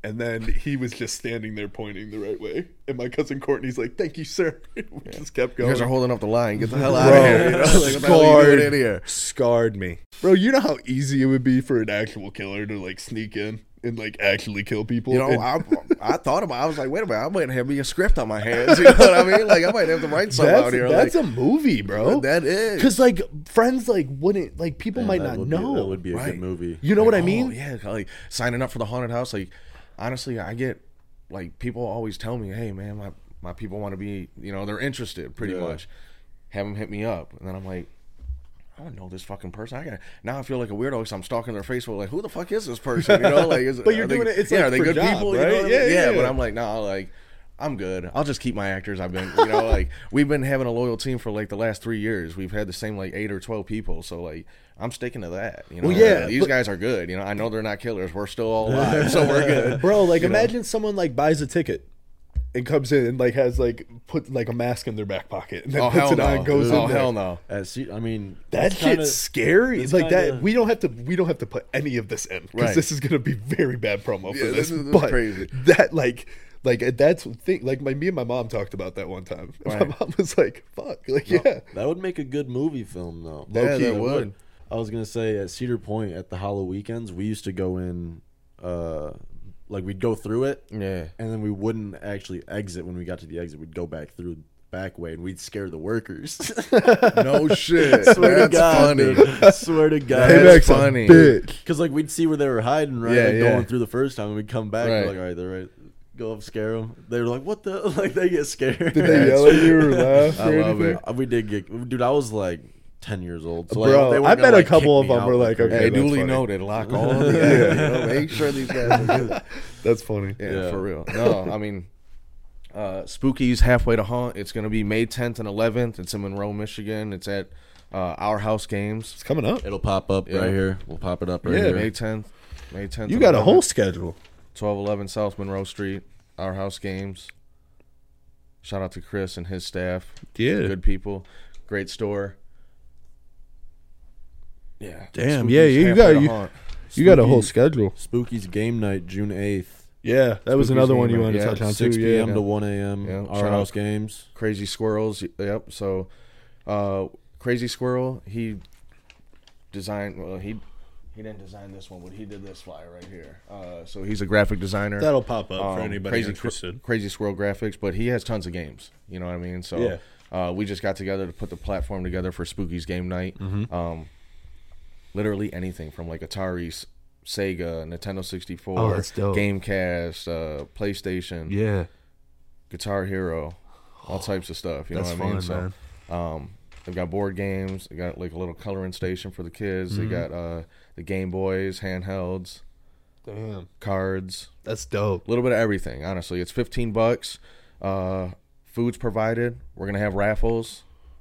And then he was just standing there pointing the right way. And my cousin Courtney's like, thank you, sir. We yeah. just kept You going. guys are holding up the line. Get the hell out Bro, of here. You know? Like, what the hell are you doing in here? Scarred me. Bro, you know how easy it would be for an actual killer to like sneak in and like actually kill people? You know, and, I, I thought about it. I was like, wait a minute. I might have me a script on my hands. You know what I mean? Like, I might have to write something that's, out here. That's like, a movie, bro. That is. Because like friends like wouldn't, like people Man, might that not would be- know. that would be a Right. good movie. You know Like, what I oh, mean? Yeah, like signing up for the haunted house. Like, honestly, I get like people always tell me, "Hey, man, my my people want to be, you know, they're interested, pretty Yeah. much. Have them hit me up." And then I'm like, I don't know this fucking person. I got now I feel like a weirdo because I'm stalking their Facebook. Like, who the fuck is this person? You know, like, is, But you're are they- doing it- it's yeah, like are they for good job, people? You right? know what I mean? Yeah, yeah, But yeah. I'm like, no, like. I'm good. I'll just keep my actors. I've been, you know, like we've been having a loyal team for like the last three years. We've had the same like eight or twelve people. So like I'm sticking to that. You know, Well, yeah, these but- guys are good. You know, I know they're not killers. We're still all alive, so we're good. Bro, like You know? imagine someone like buys a ticket and comes in and like has like put like a mask in their back pocket and then Oh puts hell it no! on and goes oh in there. hell no! As see, I mean, That that's shit's kinda- scary. that's Like that, kinda- we don't have to. We don't have to put any of this in because Right. this is gonna be very bad promo for Yeah, this. this is- this is but crazy. that like, like that's thing. Like my me and my mom talked about that one time. My Right. mom was like, "Fuck!" Like, yeah, That would make a good movie film, though. Yeah, Low-key, that it would. I was gonna say at Cedar Point at the Hollow weekends, we used to go in, uh, like we'd go through it, Yeah. and then we wouldn't actually exit when we got to the exit. We'd go back through the back way, and we'd scare the workers. No shit. Swear That's to God, funny. dude. Swear to God. That's Payback's a funny. bitch. Because like we'd see where they were hiding, right? Yeah, like, yeah. Going through the first time, and we'd come back, Right. and we're like, all right, they're right. Go up, scare them. They were like, "What the?" Like they get scared. Did they yell at you or laugh I or love anything? it. We did get, dude. I was like ten years old, so like, Bro, they weren't I gonna, bet a like, couple kick of me them out were like like, crazy. okay, Hey, that's duly funny. noted. Lock all of them. Yeah, you know, make sure these guys are good. That's funny. Yeah, Yeah. for real. No, I mean, uh, Spooky's Halfway to Haunt. It's going to be May tenth and eleventh. It's in Monroe, Michigan. It's at uh, Our House Games. It's coming up. It'll pop up Yeah. right here. We'll pop it up right Yeah, here. May tenth. May tenth. You and got a eleventh. whole schedule. twelve eleven South Monroe Street. Our House Games. Shout out to Chris and his staff. Yeah. Good people. Great store. Yeah. Damn, Spooky's yeah, you Halfway got- to you- Haunt. You got a whole Spooky- schedule. Spooky's game night, June eighth. Yeah, that was Spooky's another one game you night, wanted to yeah, touch on six too. p.m. Yeah. to one a.m. Yeah, Our shout house out. games. Crazy Squirrels. Yep. So, uh, Crazy Squirrel, he designed, well, he he didn't design this one, but he did this flyer right here. Uh, so he's a graphic designer. That'll pop up for Um, anybody crazy, interested. Crazy Squirrel Graphics, but he has tons of games. You know what I mean? So Yeah. uh, we just got together to put the platform together for Spooky's game night. Mm-hmm. Um, literally anything from like Atari, S- Sega, Nintendo sixty-four, Oh, that's dope. Gamecast, uh, PlayStation, Yeah, Guitar Hero, all types of stuff. You that's know what I mean? fun, man. So um, they've got board games. They got like a little coloring station for the kids. Mm-hmm. They got uh, the Game Boys, handhelds, Damn, cards. that's dope. A little bit of everything, honestly. It's fifteen bucks. Uh, food's provided. We're going to have raffles.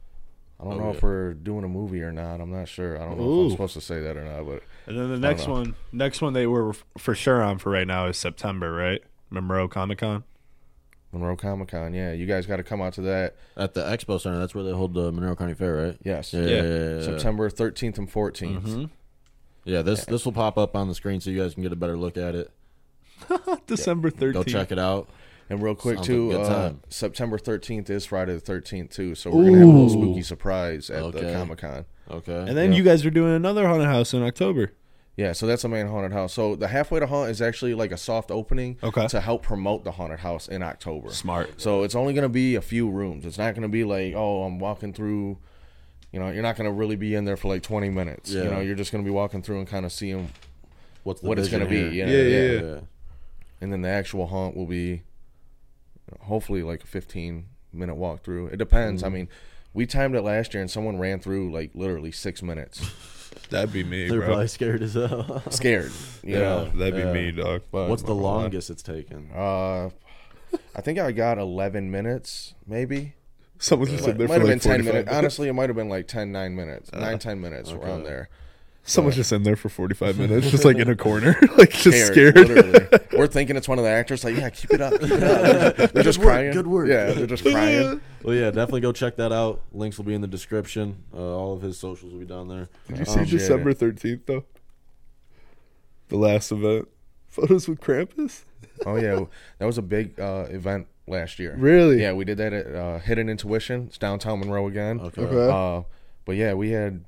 I don't Oh, know yeah. if we're doing a movie or not. I'm not sure. I don't know if Ooh. I'm supposed to say that or not, but And then the don't next know. one, next one they were f- for sure on for right now is September, right? Monroe Comic Con. Monroe Comic Con, yeah. You guys got to come out to that. At the Expo Center, that's where they hold the Monroe County Fair, right? Yes. Yeah. Yeah. yeah, yeah. September thirteenth and fourteenth. Mhm. Yeah, this this will pop up on the screen so you guys can get a better look at it. December Go thirteenth. check it out. And real quick, Sounds too, like a good uh, time. September thirteenth is Friday the thirteenth, too. So we're going to have a little Ooh. spooky surprise at the Okay. Comic Con. Okay. And then Yeah. you guys are doing another haunted house in October. Yeah, so that's a main haunted house. So the Halfway to Haunt is actually like a soft opening Okay. to help promote the haunted house in October. Smart. So it's only going to be a few rooms. It's not going to be like, oh, I'm walking through. You know, you're not going to really be in there for like twenty minutes. You Yeah. know, you're just going to be walking through and kind of seeing What's the what it's vision going to be. here? Yeah, Yeah, yeah, yeah, yeah. And then the actual haunt will be hopefully like a fifteen minute walkthrough. It depends. Mm. I mean, we timed it last year and someone ran through like literally six minutes. That'd be me, They're bro. probably scared as hell. Scared. You Yeah. know? That'd be Yeah. me, dog. But, What's the uh, longest it's taken? Uh, I think I got eleven minutes, maybe. Someone's just Might, in there might for have like been ten forty-five minutes. minutes. Honestly, it might have been like ten, nine minutes, nine, ten minutes okay. around there. Someone's just in there for forty-five minutes, just like in a corner, like just scared. Literally. We're thinking it's one of the actors. Like, yeah, keep it up. Keep it up. They're just, they're just work, crying. good work. Yeah, they're just crying. Well, yeah, definitely go check that out. Links will be in the description. Uh, all of his socials will be down there. Did you Oh, see shit. December thirteenth though? The last event Photos with Krampus? Oh yeah, that was a big uh, event last year. Really? Yeah, we did that at uh, Hidden Intuition. It's downtown Monroe again. Okay. Okay. Uh, but yeah, we had.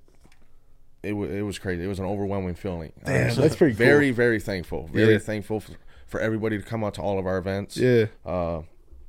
It was it was crazy. It was an overwhelming feeling. Damn, Uh, that's pretty cool. Very very thankful. Very Yeah. thankful for, for everybody to come out to all of our events. Yeah. Uh,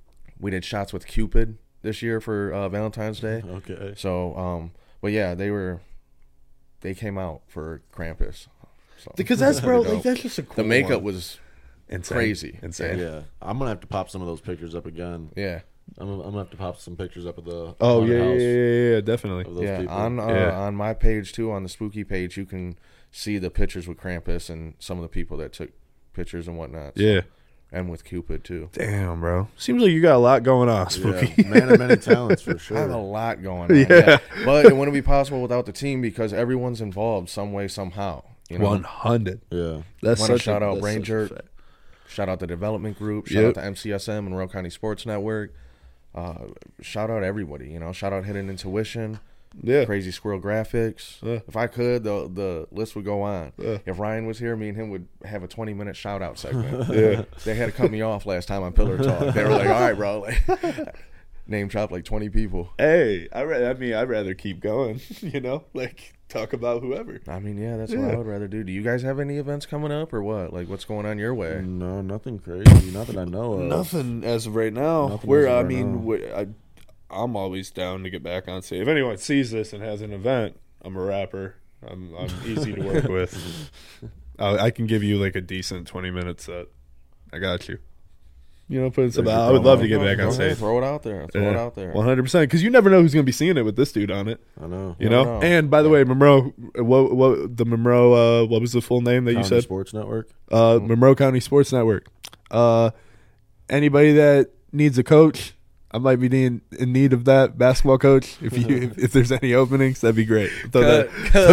we did shots with Cupid this year for uh, Valentine's Day. Okay. So, um, but yeah, they were. They came out for Krampus. So, Because that's, bro, pretty like, dope. that's just a cool the makeup one. was Insane. crazy. Insane. Yeah, I'm gonna have to pop some of those pictures up again. Yeah. I'm gonna, I'm gonna have to pop some pictures up of the Oh, haunted yeah, yeah, house yeah, yeah, yeah, definitely. of those Yeah, people. on uh, Yeah. on my page too, on the Spooky page, you can see the pictures with Krampus and some of the people that took pictures and whatnot. So- Yeah. and with Cupid too. Damn, bro. Seems like you got a lot going on, yeah, Spooky. man of many talents for I have a sure. lot going on. Yeah. Yeah. But it wouldn't be possible without the team because everyone's involved some way, somehow. You know, one hundred. Yeah, That's Want to such shout a, out that's Brain such a Jerk. fact. Shout out the development group. Shout Yep. out to M C S M, Monroe County Sports Network. Uh, shout out everybody. You know, shout out Hidden Intuition. Yeah. Crazy Squirrel Graphics. Yeah. If I could, the the list would go on. Yeah. If Ryan was here, me and him would have a twenty minute shout out segment. Yeah. They had to cut me off last time on Pillar Talk. They were like, "All right, bro." Like, name drop like twenty people. Hey, I, ra- I mean, I'd rather keep going, you know? Like, talk about whoever. I mean, yeah, that's what Yeah. I would rather do. Do you guys have any events coming up or what? Like, what's going on your way? no, nothing crazy. Not that I know of. Nothing as of right now. Nothing We're, as of I right mean, now. we I, I'm always down to get back on stage. If anyone sees this and has an event, I'm a rapper. I'm, I'm easy to work with. I, I can give you like a decent twenty minute set. I got you. You know, put some. There's your I would love promo. to get back Go on ahead, stage. throw it out there. Throw it out there. one hundred percent. Because you never know who's going to be seeing it with this dude on it. I know. You Never know? know. And by the way, Monroe, what, what, the Monroe, uh, what was the full name that you County said? Sports Network. Uh, Monroe County Sports Network. Uh, anybody that needs a coach, I might be in, in need of that basketball coach. If you if, if there's any openings, that'd be great. Throw that,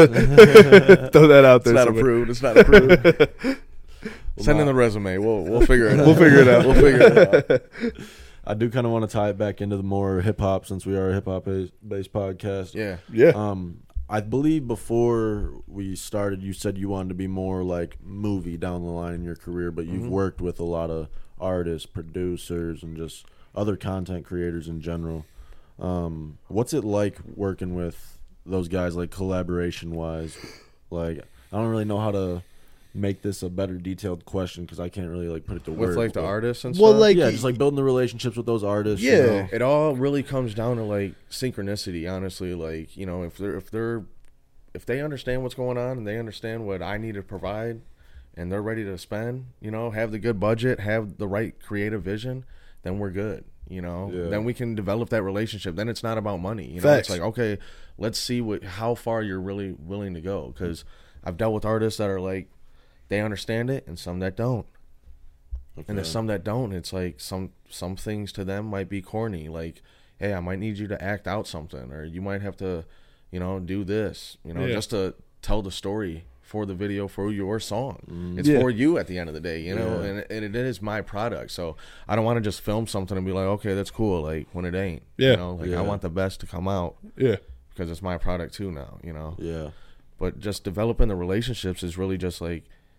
throw that out It's there. not somewhere. approved. It's not approved. Send in the resume. We'll we'll figure it out. We'll figure it out. We'll figure it out. I do kind of want to tie it back into the more hip hop since we are a hip hop based podcast. Yeah. Yeah. Um, I believe before we started, you said you wanted to be more like movie down the line in your career, but you've Mhm. worked with a lot of artists, producers, and just other content creators in general. Um, what's it like working with those guys, like collaboration wise? Like, I don't really know how to make this a better detailed question because I can't really like put it to With words. like the but- artists and Well, stuff. like- yeah, just like building the relationships with those artists. you Yeah. know? It all really comes down to like synchronicity, honestly. Like, you know, if they're if they're if they understand what's going on and they understand what I need to provide and they're ready to spend, you know, have the good budget, have the right creative vision, then we're good. You know, Yeah. then we can develop that relationship. Then it's not about money. You know, Facts. it's like, okay, let's see what how far you're really willing to go. Because I've dealt with artists that are like, they understand it, and some that don't. And Okay. there's some that don't. It's like some some things to them might be corny. Like, hey, I might need you to act out something, or you might have to, you know, do this. You know, Yeah. just to tell the story for the video for your song. It's Yeah. for you at the end of the day, you know, Yeah. and, and it is my product. So I don't want to just film something and be like, okay, that's cool. Like when it ain't, Yeah. you know, like Yeah. I want the best to come out Yeah. because it's my product too now, you know. Yeah. But just developing the relationships is really just like,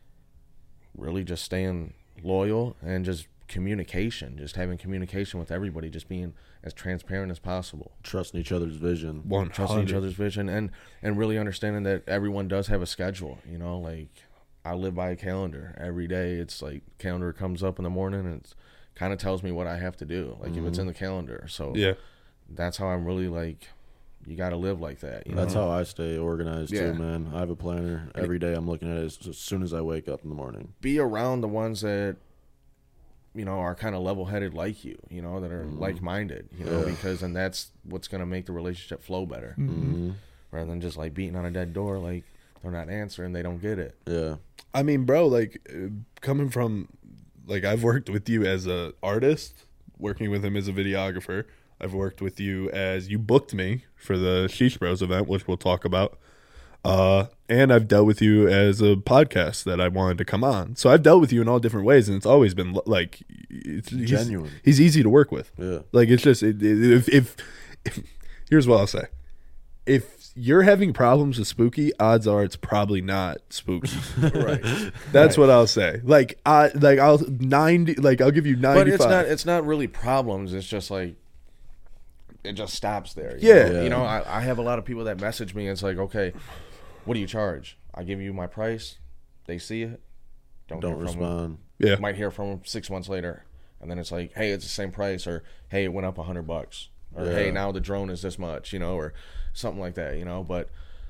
really just staying loyal and just communication, just having communication with everybody, just being as transparent as possible. Trusting each other's vision. one Trusting each hundred. other's vision and and really understanding that everyone does have a schedule, you know, like I live by a calendar every day. It's like calendar comes up in the morning and it's kind of tells me what I have to do, like if it's in the calendar. So Yeah. that's how I'm really like, you got to live like that, you That's know? how I stay organized Yeah. too, man. I have a planner every day. I'm looking at it as, as soon as I wake up in the morning. Be around the ones that, you know, are kind of level-headed like you, you know, that are like-minded, you know, Yeah. because then that's what's going to make the relationship flow better, Mm-hmm. rather than just like beating on a dead door, like they're not answering, they don't get it. Yeah. I mean, bro, like uh, coming from, like I've worked with you as a artist, working with him as a videographer. I've worked with you as you booked me for the Sheesh Bros event, which we'll talk about. Uh, and I've dealt with you as a podcast that I wanted to come on. So I've dealt with you in all different ways, and it's always been like it's he's- Genuine. He's easy to work with. Yeah. Like it's just it, it- if, if if here's what I'll say: if you're having problems with spooky, odds are it's probably not spooky. Right. That's what I'll say. Like I like I'll ninety like I'll give you ninety five. But it's not it's not really problems. It's just like it just stops there. You Yeah. know? Yeah. You know, I, I have a lot of people that message me. And it's like, okay, what do you charge? I give you my price. They see it. Don't, Don't hear from them. respond. Yeah. Might hear from them six months later, and then it's like, hey, it's the same price, or hey, it went up a hundred bucks, or Yeah. hey, now the drone is this much, you know, or something like that, you know. But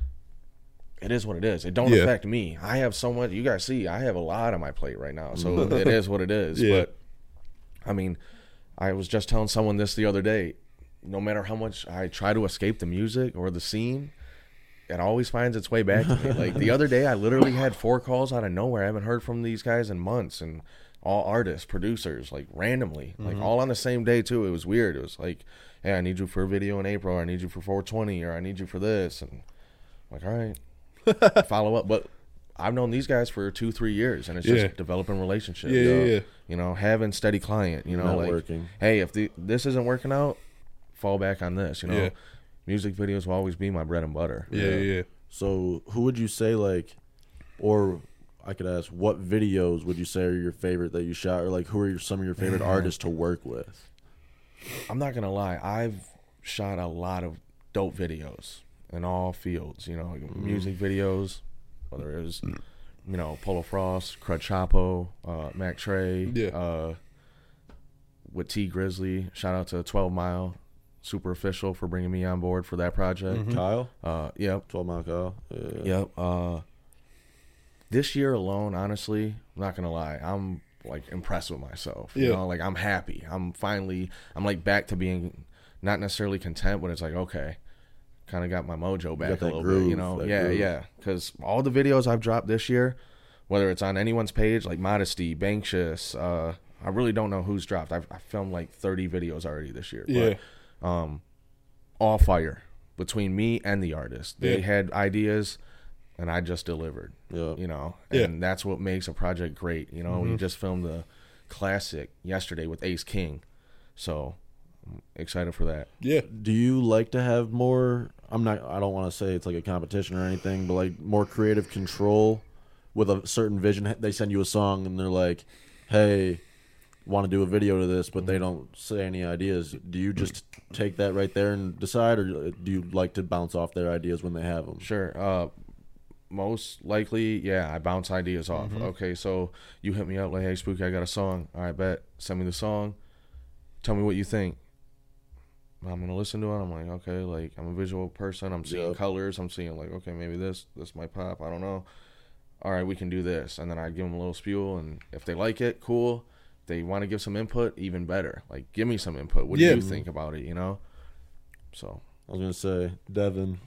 it is what it is. It don't Yeah. affect me. I have so much. You guys see, I have a lot on my plate right now, so it is what it is. Yeah. But I mean, I was just telling someone this the other day. No matter how much I try to escape the music or the scene, it always finds its way back to me. Like the other day, I literally had four calls out of nowhere. I haven't heard from these guys in months, and all artists, producers, like randomly, like all on the same day too. It was weird. It was like, hey, I need you for a video in April, or I need you for four twenty, or I need you for this, and I'm like, all right, follow up. But I've known these guys for two, three years, and it's just Yeah. developing relationships. Yeah, yeah, yeah. You know, having steady client. You know, like, Networking. hey, if the, this isn't working out, fall back on this. You know, Yeah. music videos will always be my bread and butter. Yeah, yeah, yeah. So who would you say like, or I could ask, what videos would you say are your favorite that you shot, or like who are your, some of your favorite Man. artists to work with? I'm not gonna lie, I've shot a lot of dope videos in all fields. You know, like music videos, whether it was, you know, Polo Frost, Crud Chapo, uh, Mac Trey, Yeah. uh, with T Grizzly. Shout out to twelve Mile, super official, for bringing me on board for that project. Kyle, Uh, yep, twelve mile Kyle. Yeah. yep. Uh, this year alone, honestly, I'm not gonna lie, I'm like impressed with myself. You Yeah. know, like I'm happy. I'm finally, I'm like back to being not necessarily content, but it's like, okay, kind of got my mojo back got a that little groove, bit. You know, that yeah, groove. yeah. Because all the videos I've dropped this year, whether it's on anyone's page, like Modesty, Bankshus, uh, I really don't know who's dropped. I've I filmed like thirty videos already this year. Yeah. But, um, all fire between me and the artist. They Yeah. had ideas, and I just delivered. Yeah. You know, Yeah. and that's what makes a project great. You know, we just filmed the classic yesterday with Ace King, so I'm excited for that. Yeah. Do you like to have more? I'm not. I don't want to say it's like a competition or anything, but like more creative control with a certain vision. They send you a song and they're like, "Hey, want to do a video to this," but they don't say any ideas. Do you just take that right there and decide, or do you like to bounce off their ideas when they have them? Sure. Uh, most likely, yeah, I bounce ideas off. Okay, so you hit me up like, hey, Spooky, I got a song. All right, bet. Send me the song. Tell me what you think. I'm gonna listen to it. I'm like, okay, like I'm a visual person. I'm seeing Yep. colors. I'm seeing like, okay, maybe this, this might pop. I don't know. All right, we can do this, and then I give them a little spiel, and if they like it, cool. If they want to give some input, even better. Like, give me some input. What Yeah. do you think about it? You know. So I was gonna say Devin,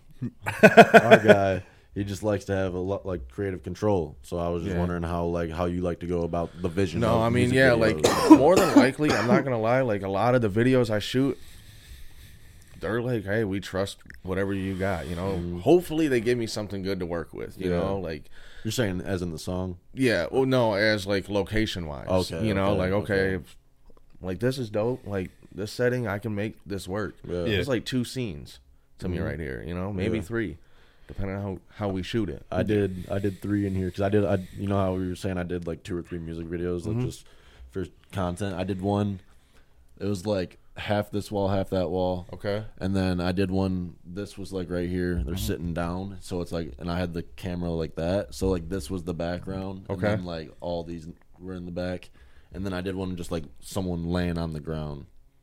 our guy. He just likes to have a lot like creative control. So I was just Yeah. wondering how like how you like to go about the vision. No, of I mean, music yeah, videos. like more than likely, I'm not gonna lie. Like a lot of the videos I shoot, they're like, "Hey, we trust whatever you got." You know, hopefully they give me something good to work with. You Yeah. know, like You're saying as in the song. yeah, well, no, as like location wise. Okay, you know, okay, like okay, okay. if- like this is dope. Like this setting, I can make this work. Yeah. Yeah. It's like two scenes to me right here. You know, maybe Yeah. three, depending on how how we shoot it. I did I did three in here because I did I you know how we were saying I did like two or three music videos like just for content. I did one. It was like half this wall, half that wall, Okay. and then I did one. This was like right here. They're sitting down, so it's like, and I had the camera like that. So like this was the background, and Okay. then like all these were in the back, and then I did one just like someone laying on the ground,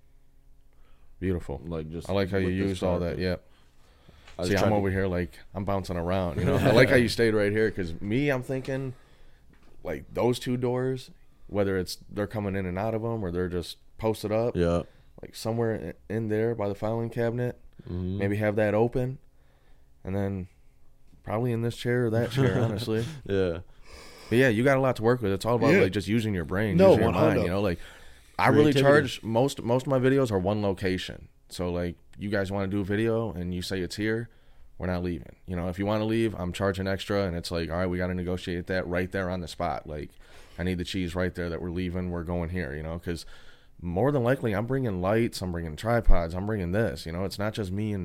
Beautiful. like just. I like how you with this used all that. carpet. Yep. I was See, I'm trying to- over here like I'm bouncing around. You know, I like how you stayed right here because me, I'm thinking like those two doors, whether it's they're coming in and out of them or they're just posted up, Yeah. like somewhere i- in there by the filing cabinet, Mhm. maybe have that open, and then probably in this chair or that chair, honestly. Yeah. But yeah, you got a lot to work with. It's all about Yeah. like just using your brain, No, using your one hundred. mind. You know, like I really Creativity. charge most most of my videos are one location. So like you guys want to do a video and you say it's here, we're not leaving. You know, if you want to leave, I'm charging extra, and it's like, all right, we got to negotiate that right there on the spot. Like I need the cheese right there that we're leaving. We're going here. You know, because more than likely I'm bringing lights, I'm bringing tripods, I'm bringing this. You know, it's not just me and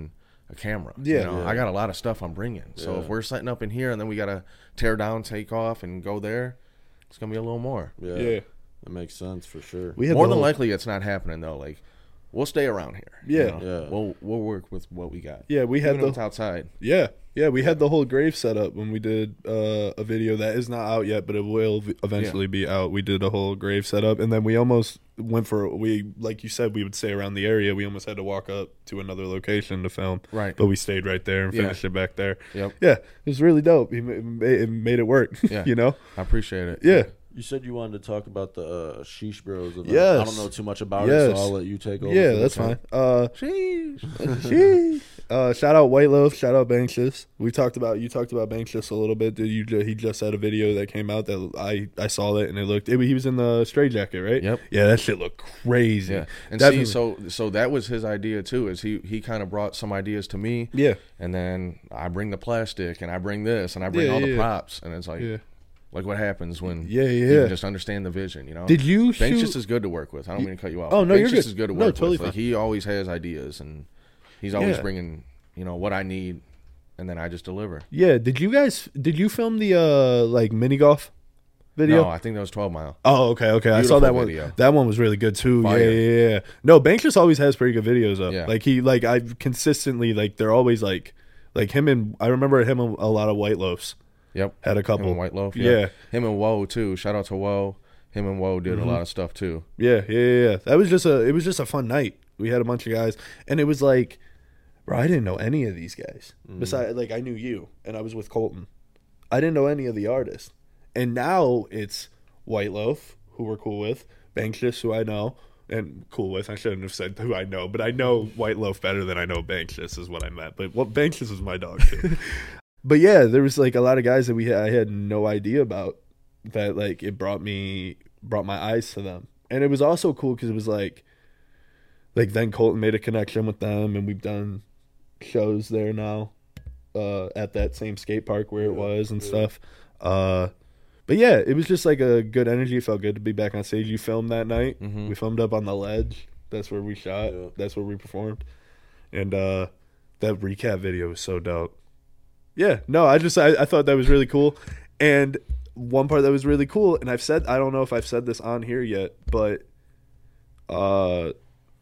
a camera. Yeah. You know, Yeah. I got a lot of stuff I'm bringing. So Yeah. if we're setting up in here and then we got to tear down, take off, and go there, it's going to be a little more. Yeah. Yeah. That makes sense for sure. We had More the than whole- likely, it's not happening, though. Like, we'll stay around here. you Yeah. know? Yeah. We'll, we'll work with what we got. Yeah, we had Even if the it's outside. yeah, yeah, we had the whole grave set up when we did uh, a video that is not out yet, but it will v- eventually be out. We did a whole grave setup, and then we almost went for we like you said we would stay around the area. We almost had to walk up to another location to film, Right. but we stayed right there and Yeah. finished it back there. Yep. Yeah, it was really dope. It ma- it made it work. Yeah. You know. I appreciate it. Yeah. You said you wanted to talk about the uh, Sheesh Bros event. Yes. I don't know too much about it, Yes. so I'll let you take over. Yeah, for that's this one. fine. Uh, Sheesh. sheesh. uh, shout out White Loaf. Shout out Bankshius. We talked about you talked about Bankshius a little bit. Did you? ju- He just had a video that came out that I I saw it and it looked. It, he was in the Stray Jacket, right? Yep. Yeah, that shit looked crazy. Yeah. And Definitely. see, so so that was his idea, too, is he, he kind of brought some ideas to me. Yeah. And then I bring the plastic, and I bring this, and I bring Yeah, all the yeah. props. And it's like, Yeah. like what happens when Yeah, you yeah. can just understand the vision, you know? Did you Banks shoot? just is good to work with. I don't mean to cut you off. Oh, no, Banks you're just good. is good to No, work totally with. Like, fine. he always has ideas, and he's always Yeah. bringing, you know, what I need, and then I just deliver. Yeah. Did you guys? Did you film the uh like mini golf video? No, I think that was twelve mile. Oh, okay, okay. I saw Beautiful that one. video. That one was really good too. Fire. Yeah, yeah, yeah. No, Bankshius always has pretty good videos up. Yeah. Like he, like I've consistently, like they're always like, like him and I remember him and a lot of White Loafs Yep. had a Him couple. and White Loaf. Yeah. Yeah. Him and Woe, too. Shout out to Woe. Him and Woe did Mm-hmm. a lot of stuff, too. Yeah, yeah, yeah, yeah. That was just a. It was just a fun night. We had a bunch of guys, and it was like, bro, I didn't know any of these guys. Besides, like I knew you, and I was with Colton. I didn't know any of the artists, and now it's White Loaf, who we're cool with, Bankshius, who I know and cool with. I shouldn't have said who I know, but I know White Loaf better than I know Bankshius is what I meant. But what Bankshius is my dog too. But yeah, there was like a lot of guys that we had, I had no idea about that. Like it brought me brought my eyes to them, and it was also cool because it was like, like then Colton made a connection with them, and we've done shows there now, uh, at that same skate park where it was and stuff. Uh, but yeah, it was just like a good energy. It felt good to be back on stage. You filmed that night. Mhm. We filmed up on the ledge. That's where we shot. Yeah. That's where we performed, and uh, that recap video was so dope. Yeah, no, I just I, I thought that was really cool, and one part that was really cool, and I've said I don't know if I've said this on here yet, but uh,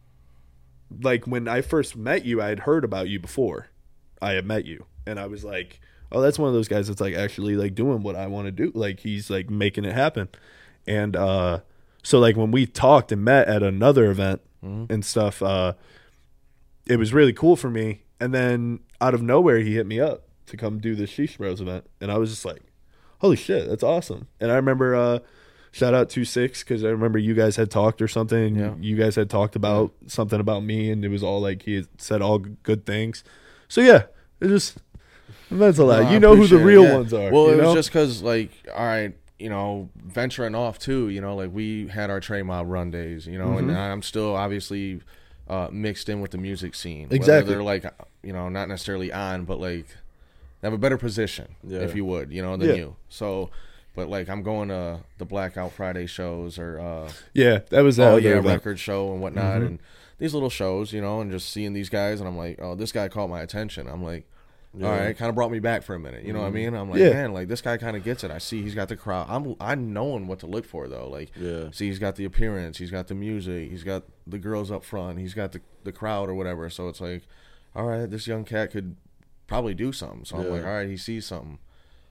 like when I first met you, I had heard about you before I had met you, and I was like, oh, that's one of those guys that's like actually like doing what I want to do, like he's like making it happen, and uh, so like when we talked and met at another event Mhm. and stuff, uh, it was really cool for me, and then out of nowhere he hit me up to come do this Sheesh Bros event, and I was just like, holy shit, that's awesome. And I remember uh shout out two six because I remember you guys had talked or something, and Yeah. you guys had talked about something about me, and it was all like he had said all g- good things. So yeah, it just it meant a lot. No, I you know who the appreciate it, real yeah. ones are. Well, you it was know? just because, like, all right, you know, venturing off too. You know, like we had our Trey Mob run days. You know, Mm-hmm. and I'm still obviously uh, mixed in with the music scene. Exactly. Whether they're like, you know, not necessarily on, but like they have a better position, Yeah. if you would, you know, than Yeah. you. So, but like I'm going to the Blackout Friday shows or uh, yeah, that was that oh other yeah, event. record show and whatnot, Mm-hmm. and these little shows, you know, and just seeing these guys, and I'm like, oh, this guy caught my attention. I'm like, all Yeah. right, kind of brought me back for a minute. You know what I mean? I'm like, Yeah. man, like this guy kind of gets it. I see he's got the crowd. I'm I'm knowing what to look for though. Like, Yeah. see, he's got the appearance, he's got the music, he's got the girls up front, he's got the the crowd or whatever. So it's like, all right, this young cat could probably do something. So I'm Yeah. like, all right, he sees something.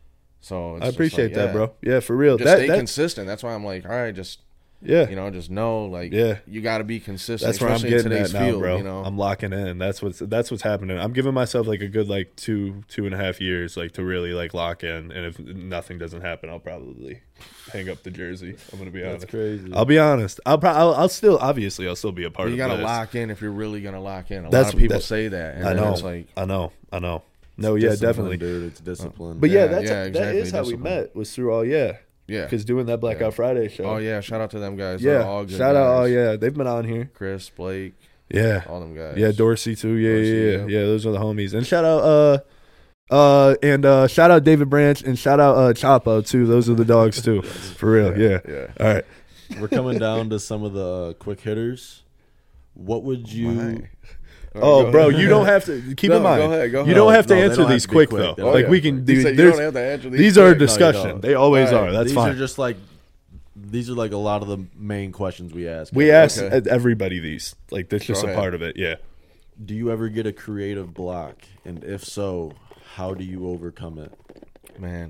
So it's I just appreciate like, that, yeah. bro. Yeah, for real. Just that, stay that, consistent. That's why I'm like, all right, just yeah, you know, just know, like, Yeah. you got to be consistent. that's where I'm especially in getting today's at now, field, bro. You know, I'm locking in. That's what's that's what's happening. I'm giving myself like a good like two two and a half years like to really like lock in. And if nothing doesn't happen, I'll probably hang up the jersey. I'm gonna be That's honest. crazy. I'll be honest. I'll, pro- I'll I'll still obviously I'll still be a part but you of got to this. lock in if you're really gonna lock in. A That's- lot of people that- say that, and I then know. it's like, I know. I know. No, yeah, Discipline, definitely. dude. It's discipline. But yeah, Yeah, that's yeah, that exactly, is how we discipline. met was through all yeah yeah. because doing that Blackout Yeah. Friday show. Oh yeah, shout out to them guys. They're yeah. all good Shout out. Oh guys. yeah, they've been on here. Chris, Blake, Yeah. all them guys. Yeah, Dorsey too. Yeah, Dorsey, yeah, yeah, yeah. yeah. Those are the homies. And shout out, uh, uh, and uh, shout out David Branch and shout out uh Chapo too. Those are the dogs too, for real. Yeah. yeah. All right. We're coming down to some of the uh, quick hitters. What would you? My. Oh, Go bro, ahead. you don't have to. Keep No, in mind, go ahead, go you ahead. don't have to No, they answer don't have these to be quick quick. though. Oh, like yeah. we can You do. said you there's- don't have to answer these These are a quick. No, you discussion. don't. They always Right. are. That's these fine. are just like these are like a lot of the main questions we ask. we Okay. ask Okay. everybody these. Like that's just Go a ahead. part of it. Yeah. Do you ever get a creative block, and if so, how do you overcome it? Man,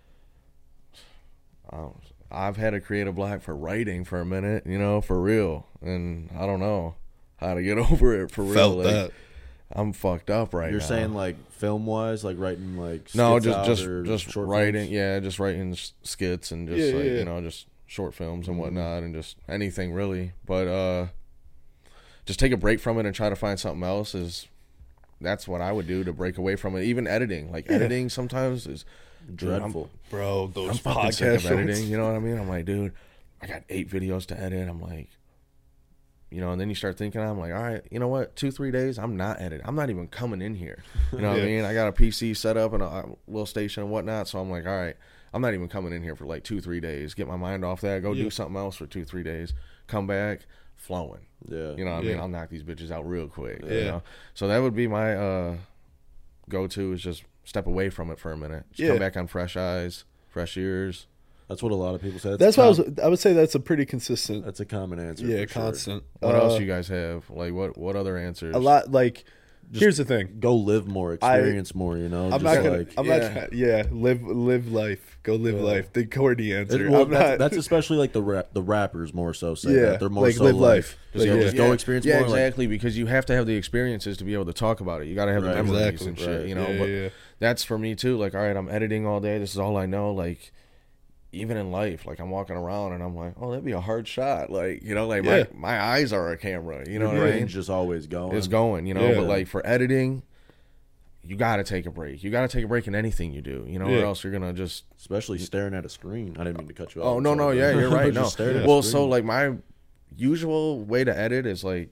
um, I've had a creative block for writing for a minute, you know, for real, and I don't know how to get over it for real. Felt like, that. I'm fucked up right You're now. saying like film wise, like writing like no, skits just out just or just short writing, films? yeah, just writing s- skits and just Yeah, like yeah. you know, just short films and Mhm. whatnot, and just anything really. But uh, just take a break from it and try to find something else is. That's what I would do to break away from it. Even editing, like Yeah. editing, sometimes is dude, I'm- Dreadful. Bro, those I'm fucking podcast sick of shorts. editing. You know what I mean? I'm like, dude, I got eight videos to edit. I'm like, you know, and then you start thinking, I'm like, all right, you know what? Two, three days, I'm not editing. I'm not even coming in here. You know what Yeah. I mean? I got a P C set up and a, a little station and whatnot. So I'm like, all right, I'm not even coming in here for like two, three days. Get my mind off that. Go Yeah. do something else for two, three days. Come back, flowing. Yeah. You know what I Yeah. mean? I'll knock these bitches out real quick. You Yeah. know? So that would be my uh, go-to is just step away from it for a minute. Just Yeah. come back on fresh eyes, fresh ears. That's what a lot of people say. That's a why I was. com- I would say that's a pretty consistent. That's a common answer. Yeah, for sure. constant. What Uh, else you guys have? Like what what other answers? A lot. Like, Just here's the thing. Go live more, experience more. You know, I'm just not gonna. like I'm yeah. not. Trying, yeah, live live life. Go live Yeah. life. The corny answer. It- well, I'm that's, not. that's especially like the rap, the rappers more so say Yeah, that. They're more like, so live like, life. Just, Like, go, yeah. just go experience yeah, more. Like, exactly. Because you have to have the experiences to be able to talk about it. You got to have Right. the memories Exactly. and shit. Right. You know, Yeah, but yeah, yeah. that's for me too. Like, all right, I'm editing all day. This is all I know. Like, even in life, like I'm walking around and I'm like, oh, that'd be a hard shot. Like, you know, like Yeah. my my eyes are a camera. You know your what I brain's mean? just always going. It's going. You know, Yeah. but like for editing. You got to take a break. You got to take a break in anything you do, you know, Yeah. or else you're going to just Especially staring at a screen. I didn't mean to cut you off. Oh no, no, Sorry. yeah, you're right. Just No, staring at a well, so screen. like my usual way to edit is like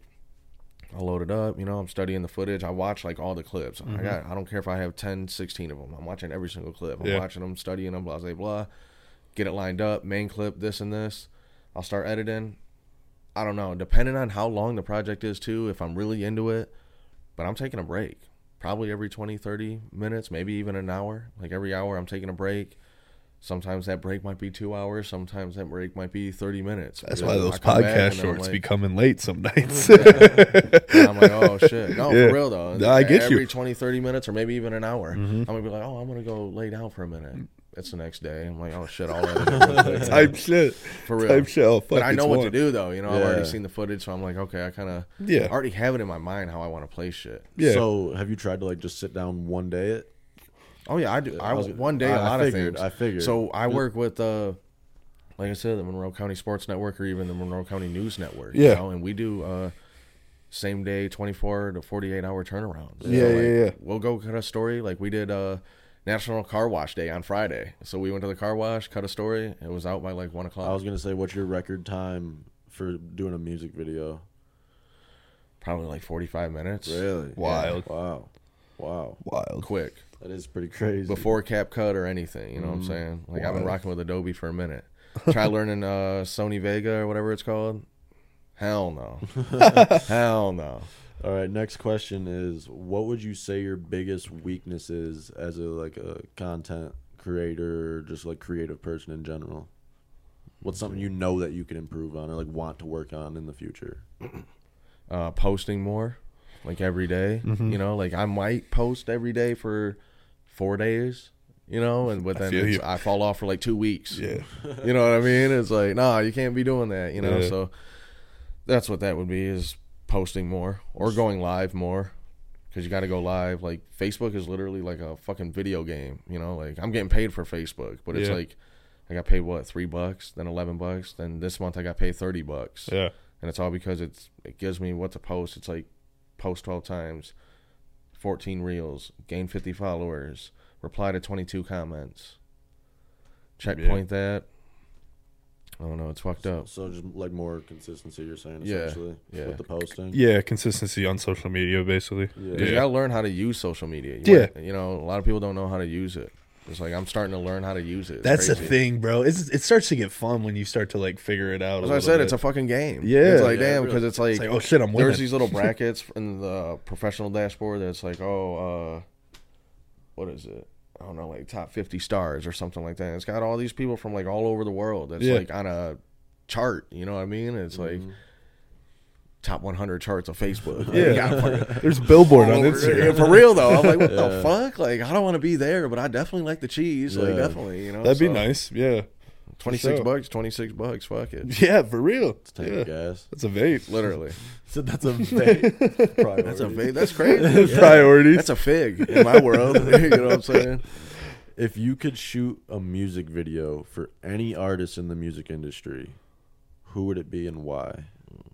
I load it up, you know, I'm studying the footage. I watch like all the clips. I got, I don't care if I have ten, sixteen of them. I'm watching every single clip. I'm Yeah. watching them, studying them, blah, blah, blah. Get it lined up, main clip, this and this. I'll start editing. I don't know, depending on how long the project is too, if I'm really into it. But I'm taking a break. Probably every twenty, thirty minutes, maybe even an hour. Like every hour I'm taking a break. Sometimes that break might be two hours. Sometimes that break might be thirty minutes. That's Because why those I come back podcast and I'm shorts like- be coming late some nights. and I'm like, oh shit. No, Yeah. for real though. No, I get Every you. Mm-hmm. twenty, thirty minutes or maybe even an hour. I'm going to be like, oh, I'm going to go lay down for a minute. It's the next day. I'm like, oh shit, all that. Type shit. For real. Type shit. Oh, fuck, But I it's know what one. to do though. You know, I've already Yeah. seen the footage. So I'm like, okay, I kind of Yeah. already have it in my mind how I want to play shit. Yeah. So have you tried to like just sit down one day it? Oh yeah, I do. I, I was- one day a I- I lot figured, of things. I figured. So I work with, uh, like I said, the Monroe County Sports Network or even the Monroe County News Network. Yeah. You know? And we do uh, same day, twenty-four to forty-eight hour turnarounds. Yeah, So, yeah, like, yeah. We'll go cut a story like we did. Uh, National Car Wash Day on Friday. So we went to the car wash, cut a story. It was out by like one o'clock. I was gonna say, what's your record time for doing a music video? Probably like forty-five minutes. Really? Wild. Wow. Wow. Wild. Quick. That is pretty crazy. Before cap cut or anything. You know Mm-hmm. what I'm saying? Like I've been Wild. rocking with Adobe for a minute. Try learning uh, Sony Vega or whatever it's called. Hell no. Hell no. All right, next question is, what would you say your biggest weakness is as a like a content creator or just like creative person in general? What's something you know that you can improve on or like want to work on in the future? Uh, posting more, like every day, Mm-hmm. You know, like I might post every day for four days. You know, and but I then feel it's, you. I fall off for like two weeks. Yeah. You know what I mean? It's like, nah, you can't be doing that, you know? Yeah. So that's what that would be, is posting more or going live more, because you got to go live. Like Facebook is literally like a fucking video game, you know? Like I'm getting paid for Facebook, but it's Yeah. like I got paid what, three bucks, then eleven bucks, then this month I got paid thirty bucks. Yeah. And it's all because it's it gives me what to post. It's like post twelve times, fourteen reels, gain fifty followers, reply to twenty-two comments, checkpoint that. I don't know. It's fucked up. So just like more consistency, you're saying, Yeah, essentially, yeah. with the posting. Yeah. Consistency on social media, basically. Yeah. Because you Yeah. gotta learn how to use social media. You Yeah. might- you know, a lot of people don't know how to use it. It's like I'm starting to learn how to use it. It's That's the crazy. thing, bro. It's, it starts to get fun when you start to like figure it out. As a I little said, bit. it's a fucking game. Yeah. It's like, Yeah, damn, really. because it's like, It's like, oh shit, I'm winning. there's these little brackets in the professional dashboard that's like, oh, uh, what is it? I don't know, like top fifty stars or something like that. It's got all these people from like all over the world. That's Yeah. like on a chart. You know what I mean? It's like top one hundred charts of Facebook. Like, Yeah. you gotta fucking- There's Billboard on Yeah, Instagram. for real though. I'm like, what Yeah. the fuck? Like, I don't want to be there, but I definitely like the cheese. Like, Yeah. definitely, you know. That'd be so, nice. Yeah. Twenty six sure. bucks. Twenty six bucks. Fuck it. Yeah, for real. Take Yeah. gas. That's a vape. Literally. So that's a vape. That's a fig. That's crazy. Priorities. That's a fig in my world. You know what I'm saying? If you could shoot a music video for any artist in the music industry, who would it be and why?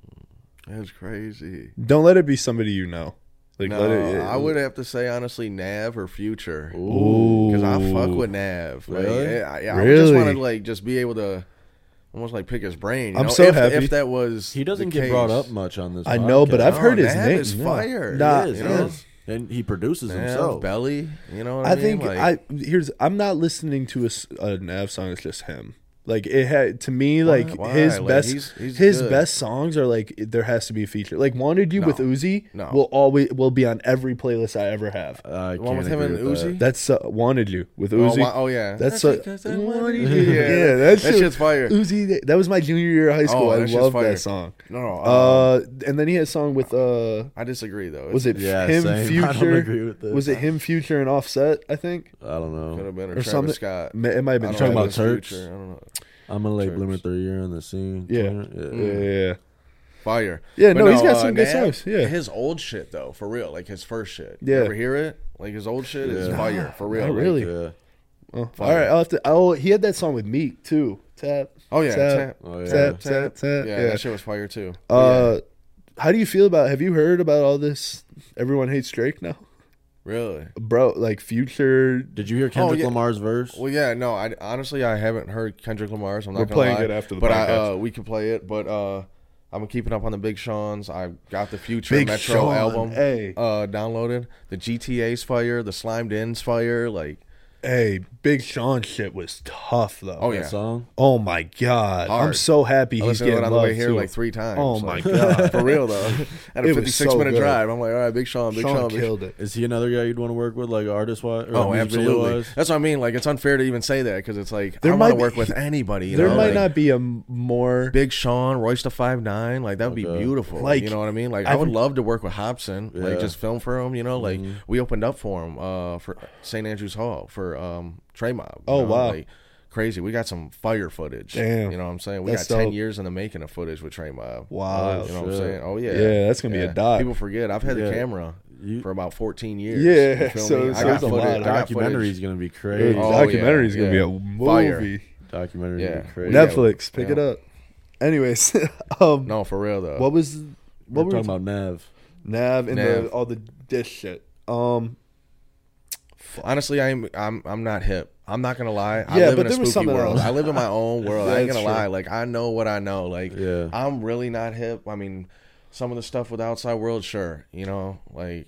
That's crazy. Don't let it be somebody you know. Like, No, let it, I would have to say honestly, Nav or Future, Ooh. because I fuck with Nav. Like, Really? I, yeah, I would just want Really? to like just be able to almost like pick his brain. You I'm know? so if, happy. if that was He doesn't the get case. brought up much on this. I know, but podcast. I've heard No, his Nav name. is Yeah. fire. Nah, He is, you he know? is. And he produces Nav, himself. Belly. You know what I, I mean? think Like, I here's I'm not listening to a, s- a Nav song. It's just him. Like it had to me. Like Why? his Like, best, he's- he's his good. best songs are like there has to be a feature. Like Wanted You No. with Uzi No. will always will be on every playlist I ever have. I The one can't with him agree and with Uzi? that. That's uh, Wanted You with oh, Uzi. wa- oh yeah, That's a, because I wanted Wanted you. You. Yeah, that, shit, shit's fire. Uzi, that was my junior year of high school. Oh, I that shit's love fire. that song. No, no. Um, Uh, and then he had a song with uh, I disagree though. was it Yeah, him, same. I don't Future? agree with this. Was it him, Future, and Offset? I think. I don't Could know. have been a or Travis something? Scott. Ma- It might have been I don't talking know about if Travis. it's Turks? Future, I don't know. I'm a late Church. bloomer third year on the scene. Yeah. Yeah. Yeah, yeah, yeah. Fire. Yeah, But no, he's got uh, some good Nav, songs. Yeah. his old shit though, for real, like his first shit. Yeah. You ever hear it? Like his old shit is Yeah. fire, for real. Not Like, really. Yeah. Oh, all Fire. right, I'll have to. Oh, he had that song with Meek too. Tap. oh yeah, Tap, tap, Oh, yeah. tap, tap, tap, tap. Yeah, Yeah. that shit was fire too. But Uh, how do you feel about? Have you heard about all this? Everyone hates Drake now, yeah, really? bro. Like Future. Did you hear Kendrick yeah. Lamar's verse? Well, yeah, no, I honestly I haven't heard Kendrick Lamar's. I'm not We're gonna playing lie, it after the but podcast. I, uh, we can play it. But uh, I'm keeping up on the Big Sean's. I got the Future Big Metro Sean, album hey. uh, downloaded. The G T A's fire. The Slimed In's fire. Like, Hey, Big Sean shit was tough though. oh That yeah, song? Oh my god, I'm Hard. so happy I he's listened to it getting on the love way here too. like three times. Oh like, my god, for real though. At a It was fifty-six so minute good. drive, I'm like, all right, Big Sean, Big Sean Sean, Big killed it. Is he another guy you'd want to work with, like artist wise? Oh, absolutely. That's what I mean. Like, it's unfair to even say that because it's like There I might want to be- work with anybody. You There know? might like, not be a m- more. Big Sean, Royce the Five Nine, like that would be Okay. beautiful. Like, you know what I mean? Like I I've- would love to work with Hobson, Yeah. like just film for him. You know, like Mhm. we opened up for him uh, for Saint Andrews Hall for um, Trey Mob. you Oh, know? wow. Like, crazy. We got some fire footage. Damn. You know what I'm saying? We That's got ten dope. years in the making of footage with Trey Mob. Wow. You know what I'm shit. saying? Oh yeah. Yeah, that's gonna be a doc. People forget. I've had Yeah. the camera You, for about fourteen years. Yeah, You feel so- me? so I got it's a footage. lot. I got documentary is footage. gonna be Dude, crazy. Oh, documentary is yeah, gonna yeah. be a Fire. movie. Documentary is Yeah. gonna be crazy. Yeah. Netflix, pick Yeah. it up. Anyways, um, No, for real though. what was We're what were we talking about Nav. Nav and Nav. The, all the dish shit? Um, Honestly, I'm I'm I'm not hip. I'm not gonna lie. I Yeah, live but in a there was spooky something world. else. I live in my own world. I ain't That's gonna true. lie. Like I know what I know. Like Yeah. I'm really not hip. I mean, some of the stuff with the outside world, sure. You know, like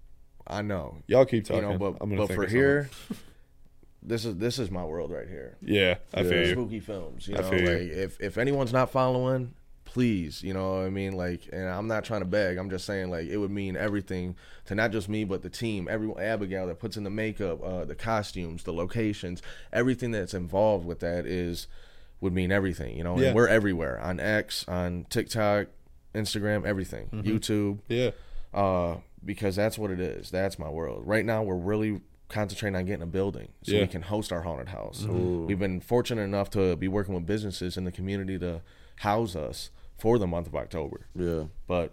I know. y'all keep You talking. know, but I'm gonna but think for of something. here, this is this is my world right here. yeah, I Yeah. feel you. Spooky films. You I know, feel you. like if if anyone's not following, please, you know what I mean? Like, and I'm not trying to beg. I'm just saying, like, it would mean everything to not just me, but the team, everyone, Abigail that puts in the makeup, uh, the costumes, the locations, everything that's involved with that is would mean everything, you know? Yeah. And we're everywhere on X, on TikTok, Instagram, everything, Mm-hmm. YouTube, Yeah, uh, because that's what it is. That's my world. Right now, we're really concentrating on getting a building so Yeah. we can host our haunted house. Ooh. We've been fortunate enough to be working with businesses in the community to house us for the month of October. Yeah. But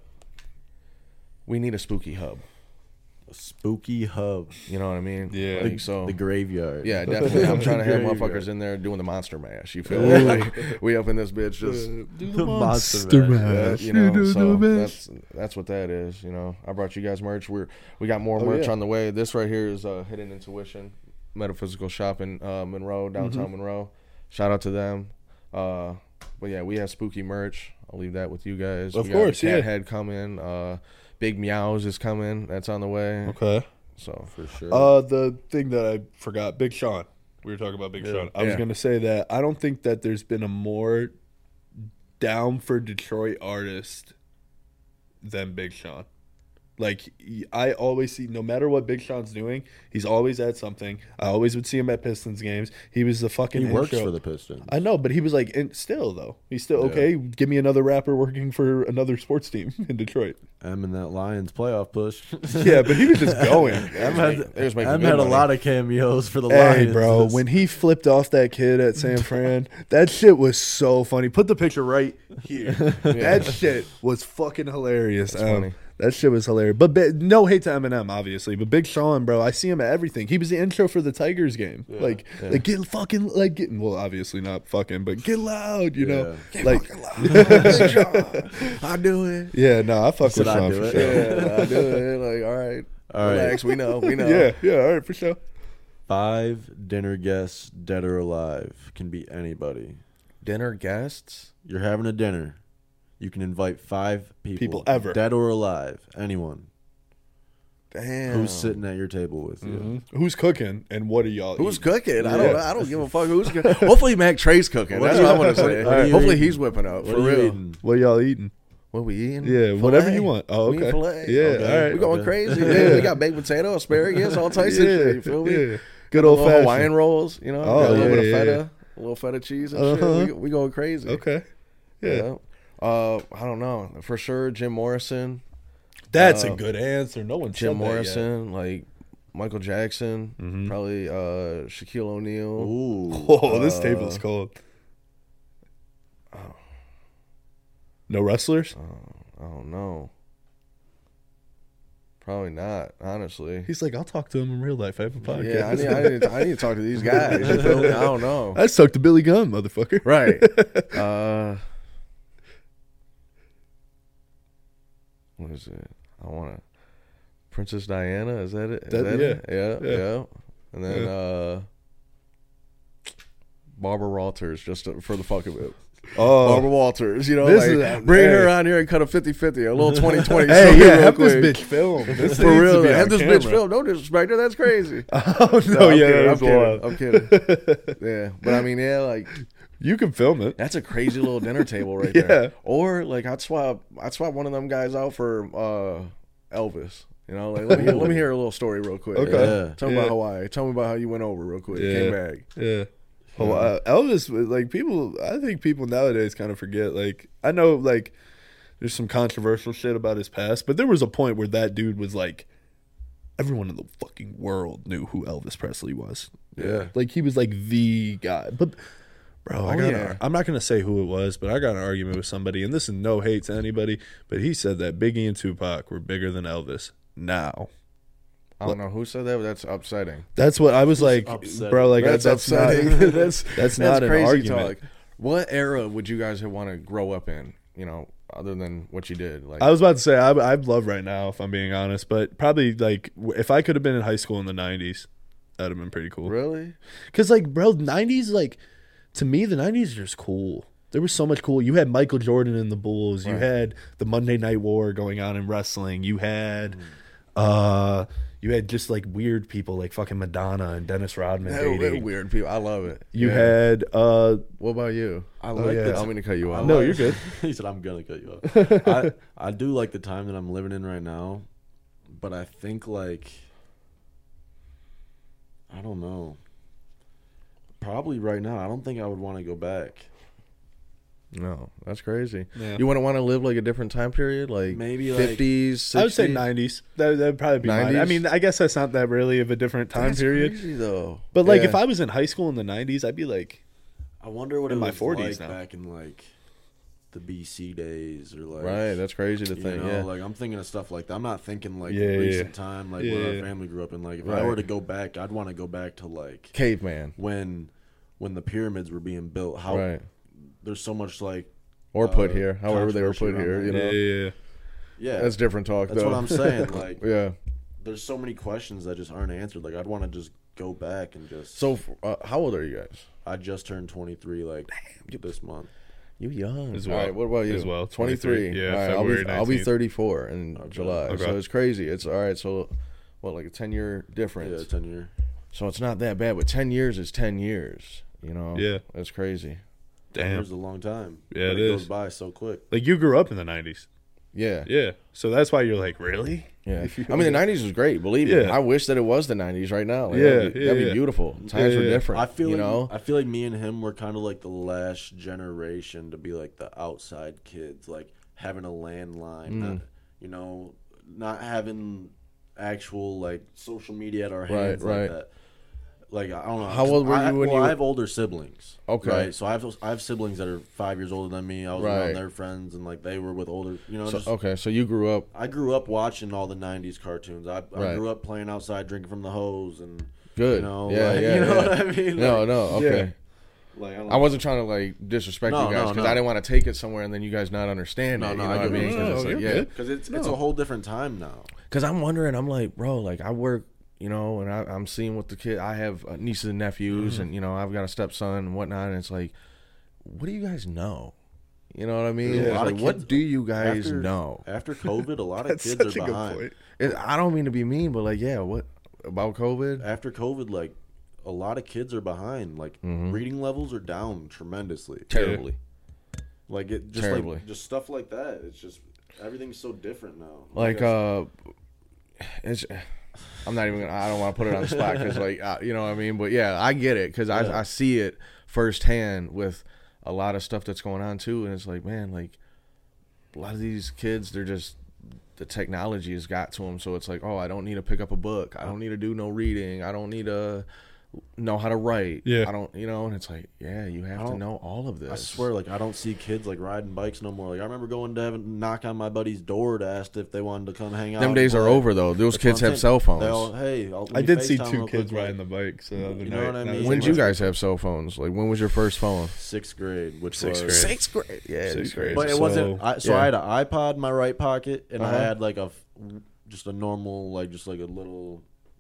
we need a spooky hub. A spooky hub. You know what I mean? Yeah. Like, so The graveyard. yeah, definitely. I'm trying to have Graveyard. motherfuckers in there doing the monster mash. You feel me? Like, we up in this bitch just The monster Yeah, you know, so that's that's what that is. You know, I brought you guys merch. We're we got more Oh, merch yeah. on the way. This right here is uh, Hidden Intuition, Metaphysical Shop in uh, Monroe, downtown Mm-hmm. Monroe. Shout out to them. Uh, but yeah, we have spooky merch. I'll leave that with you guys. Of we course, got yeah. Cat Head coming. Uh, Big Meows is coming. That's on the way. okay. So For sure. Uh, the thing that I forgot, Big Sean. We were talking about Big Yeah. Sean. I was Yeah. gonna say that I don't think that there's been a more down for Detroit artist than Big Sean. Like I always see, no matter what Big Sean's doing, he's always at something. I always would see him at Pistons games. He was the fucking He works intro. for the Pistons. I know, but he was like, and still though, he's still Yeah. okay. Give me another rapper working for another sports team in Detroit. M in that Lions playoff push. Yeah, but he was just going. M had, They was making M good had a money. lot of cameos for the Hey, Lions. bro, when he flipped off that kid at San Fran, that shit was so funny. Put the picture right here. That shit was fucking hilarious. That's Um, funny. That shit was hilarious. But bi- no hate to Eminem, obviously. But Big Sean, bro, I see him at everything. He was the intro for the Tigers game. Like, Yeah. like get fucking, like getting, well, obviously not fucking, but get loud, you know? Yeah. Like, Big Sean, I do it. yeah, no, I fuck Said with I Sean do for it. sure. Yeah, I do it. Like, all right, All right. relax. We know. We know. Yeah, yeah, all right, for sure. Five dinner guests, dead or alive, can be anybody. Dinner guests. You're having a dinner. You can invite five people, People ever. dead or alive, anyone. Damn. Who's sitting at your table with you? Mhm. Who's cooking and what are y'all Who's eating? cooking? I Yeah. don't. I don't give a fuck who's cooking. Hopefully, Mac Trey's cooking. That's what I want to say. What are you Hopefully, eating? he's whipping up What for are you real. eating? What y'all eating? What we eating? Yeah, Filet. whatever you want. Oh, We eating okay. filet. Yeah, Okay. all right. We going Okay. crazy. Yeah. Yeah. We got baked potato, asparagus, all types of Yeah, shit. You feel me? yeah. Good Got old the little Hawaiian fashioned. rolls. You know, Oh, got a little yeah, bit of yeah, feta, yeah. a little feta cheese and Uh-huh. shit. We, we going crazy. Okay. Yeah. Yeah. Uh, I don't know for sure. Jim Morrison. That's Uh, a good answer. No one Jim said that yet. Morrison, like Michael Jackson, Mhm. probably uh, Shaquille O'Neal. Ooh. Oh, this Uh, table's cold. No wrestlers? I don't know. Probably not, honestly. He's like, I'll talk to him in real life. I have a podcast. Yeah, I need, I, need to, I need to talk to these guys. You feel me? I don't know. I just talked to Billy Gunn, motherfucker. Right. Uh, what is it? I want to. Princess Diana, is that it? Is That- that yeah. it? Yeah, Yeah. yeah. And then Yeah. uh, Barbara Walters, just to, for the fuck of it. Oh, Barbara Walters, you know, This like, is- bring her hey. on here and cut a fifty-fifty, a little twenty twenty. hey, yeah, have quick. this bitch film. This For needs to real, be have on this camera. bitch film. Don't disrespect her. That's crazy. Oh, no, No, I'm yeah, kidding, that I'm was kidding. wild. I'm kidding. Yeah, but I mean, yeah, like You can film it. that's a crazy little dinner table right Yeah. there. Or like I'd swap, I'd swap one of them guys out for uh, Elvis. You know, like let me let me hear a little story real quick. Okay. Yeah. Tell me Yeah. about Hawaii. Tell me about how you went over real quick. Yeah. Came back. Yeah. Oh, uh, Elvis, was- like people, I think people nowadays kind of forget. Like, I know, like, there's some controversial shit about his past, but there was a point where that dude was like, everyone in the fucking world knew who Elvis Presley was. Yeah. Like, he was like the guy. But, bro, I Oh, got yeah. I'm not going to say who it was, but I got an argument with somebody, and this is no hate to anybody, but he said that Biggie and Tupac were bigger than Elvis now. I don't know who said that, but that's upsetting. That's what I was like, upsetting. bro. Like that's, that's, not upsetting. that's that's not an crazy argument. talk. What era would you guys want to grow up in? You know, other than what you did. Like, I was about to say I, I'd love right now if I'm being honest, but probably like w- if I could have been in high school in the nineties, that'd have been pretty cool. really? Cause like bro, nineties like to me the nineties are just cool. There was so much cool. You had Michael Jordan and the Bulls. You Right. had the Monday Night War going on in wrestling. You had Mm. uh you had just like weird people like fucking Madonna and Dennis Rodman Hell, they're dating. weird people. I love it. You Yeah. had uh What about you? I Oh, like yeah. the I don't mean to cut you I off. No, like- you're good. He said, I'm going to cut you off. I, I do like the time that I'm living in right now, but I think, like, I don't know. Probably right now, I don't think I would want to go back. No, that's crazy. Yeah. You wouldn't want to live like a different time period, like Maybe, like- fifties, sixties. I would say nineties. That that'd probably be mine. I nineties? mean, I guess that's not that really of a different time That's period. crazy though. But like Yeah. if I was in high school in the nineties, I'd be like, I wonder what In it my was forties like now. back in, like, the B C days or, like... right, that's crazy to You think. know, yeah, like I'm thinking of stuff like that. I'm not thinking like Yeah, yeah, recent yeah. time, like Yeah, where yeah. our family grew up in. Like if Right. I were to go back, I'd want to go back to like caveman. when when the pyramids were being built. How Right, there's so much like or put uh, here, however they were controversy put here. around You that. know, yeah, yeah, yeah, that's different talk. that's though. what I'm saying. Like yeah. there's so many questions that just aren't answered. Like I'd want to just go back and just. So, uh, how old are you guys? I just turned twenty-three like this month. You young. As All well. right, what about you? As well, twenty-three. twenty-three. Yeah, All right, February I'll be I'll be nineteenth. thirty-four in Okay. July. Okay. So it's crazy. It's all right. So, what, like a ten year Yeah, difference? ten year. So it's not that bad, but ten years is ten years. You know, Yeah. that's crazy. Damn. It's a long time. Yeah, But it it goes is. by so quick. Like you grew up in the nineties. Yeah, Yeah. So that's why you're like, really? yeah. If you- I mean, the nineties was great. Believe me, Yeah. I wish that it was the nineties right now. Like, Yeah, that'd be, yeah, that'd be yeah. beautiful. Times Yeah, were yeah. different. I feel you like know. I feel like me and him were kind of like the last generation to be like the outside kids, like having a landline, Mm. not, you know, not having actual like social media at our Right, hands right. like that. Like I don't know. How old were I, you when well, you- I have older siblings. Okay. Right. So I have I have siblings that are five years older than me. I was Right. around their friends and like they were with older. You know. So, just, okay, so you grew up I grew up watching all the nineties cartoons. I, I Right. grew up playing outside, drinking from the hose, and good. you know, yeah, like, yeah, you know yeah. what I mean. No, Like, no, okay. Like, I, don't I wasn't trying to like disrespect No, you guys no, because no. I didn't want to take it somewhere and then you guys not understand No, it. no, you know I what I get what mean? you're 'Cause saying. it's No, like, you're yeah. good. because it's it's No. a whole different time now. Because I'm wondering, I'm like, bro, like I work, you know, and I, I'm seeing what the kid. I have uh, nieces and nephews, Mm-hmm. and you know, I've got a stepson and whatnot. And it's like, what do you guys know? You know what I mean? Yeah. It's A lot like, of what kids- do you guys after, know? After COVID, a lot of That's kids such are a good behind. point. It, I don't mean to be mean, but like, yeah, what about COVID? After COVID, like a lot of kids are behind. Like Mhm. reading levels are down tremendously. Terribly. Like it just Terribly. like just stuff like that. It's just everything's so different now. Like, I- uh, it's. I'm not even. Gonna, I don't want to put it on the spot because, like, uh, you know what I mean. But yeah, I get it because Yeah. I I see it firsthand with a lot of stuff that's going on too, and it's like, man, like a lot of these kids, they're just the technology has got to them, so it's like, oh, I don't need to pick up a book, I don't need to do no reading, I don't need to know how to write, Yeah. I don't, you know, and it's like, yeah, you have I to don't- know all of this. I swear, like I don't see kids like riding bikes no more. Like I remember going to have a knock on my buddy's door to ask if they wanted to come hang out. Them and days are play. over though. Those That's kids what I'm have saying. cell phones. They all, hey, I'll, I we did see FaceTime two real kids quick, riding like, the bikes the other You know night. what I and mean? was When like, did you guys have cell phones? Like, when was your first phone? sixth grade, which Sixth was grade. Sixth grade. Yeah, Sixth grade. But it So- wasn't. I, so yeah. I had an iPod in my right pocket, and Uh-huh. I had like a f- just a normal, like just like a little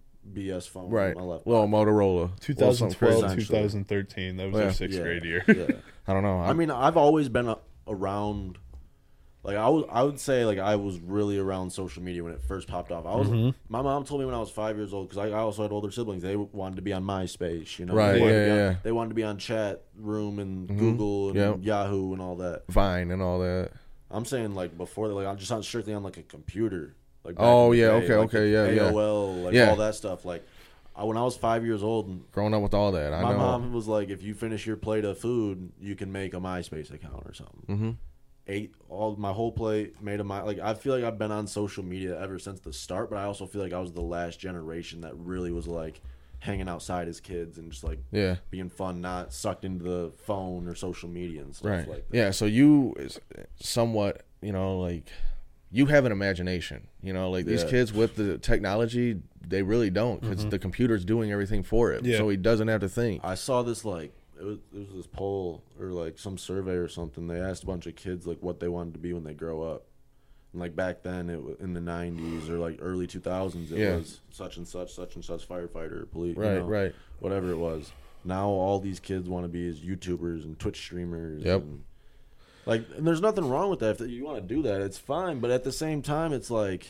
B S phone. Right. In my left Well, pocket. Motorola. Well, something crazy. twenty twelve, essentially. twenty thirteen. That was Yeah. our sixth Yeah, grade year. yeah. I don't know. I mean, I've always been a, around. Like I was, I would say like I was really around social media when it first popped off. I was. Mm-hmm. My mom told me when I was five years old because I, I also had older siblings. They wanted to be on MySpace, you know. Right, They wanted yeah, to be on- yeah. They wanted to be on Chat Room and Mhm. Google and Yep. Yahoo and all that. Vine and all that. I'm saying like before that, like I'm just on strictly on like a computer. Like back Oh, in the yeah, day, okay, like okay, the yeah, yeah. A O L, like Yeah. all that stuff. Like I, when I was five years old, Growing up with all that, I my know. mom was like, "If you finish your plate of food, you can make a MySpace account or something." Mm-hmm. Ate all my whole plate, made a my like. I feel like I've been on social media ever since the start, but I also feel like I was the last generation that really was like hanging outside as kids and just like Yeah. being fun, not sucked into the phone or social media and stuff Right. like that. Yeah. So you is somewhat, you know, like you have an imagination. You know, like these Yeah. kids with the technology, they really don't because the computer's doing everything for it. Yeah. So he doesn't have to think. I saw this like it was, it was this poll or like some survey or something. They asked a bunch of kids like what they wanted to be when they grow up. And like back then, it was in the nineties or like early two thousands. It Yeah. was such and such, such and such firefighter, police, Right. you know, Right. whatever it was. Now all these kids want to be as YouTubers and Twitch streamers. Yep. And, like, and there's nothing wrong with that. If you want to do that, it's fine. But at the same time, it's like,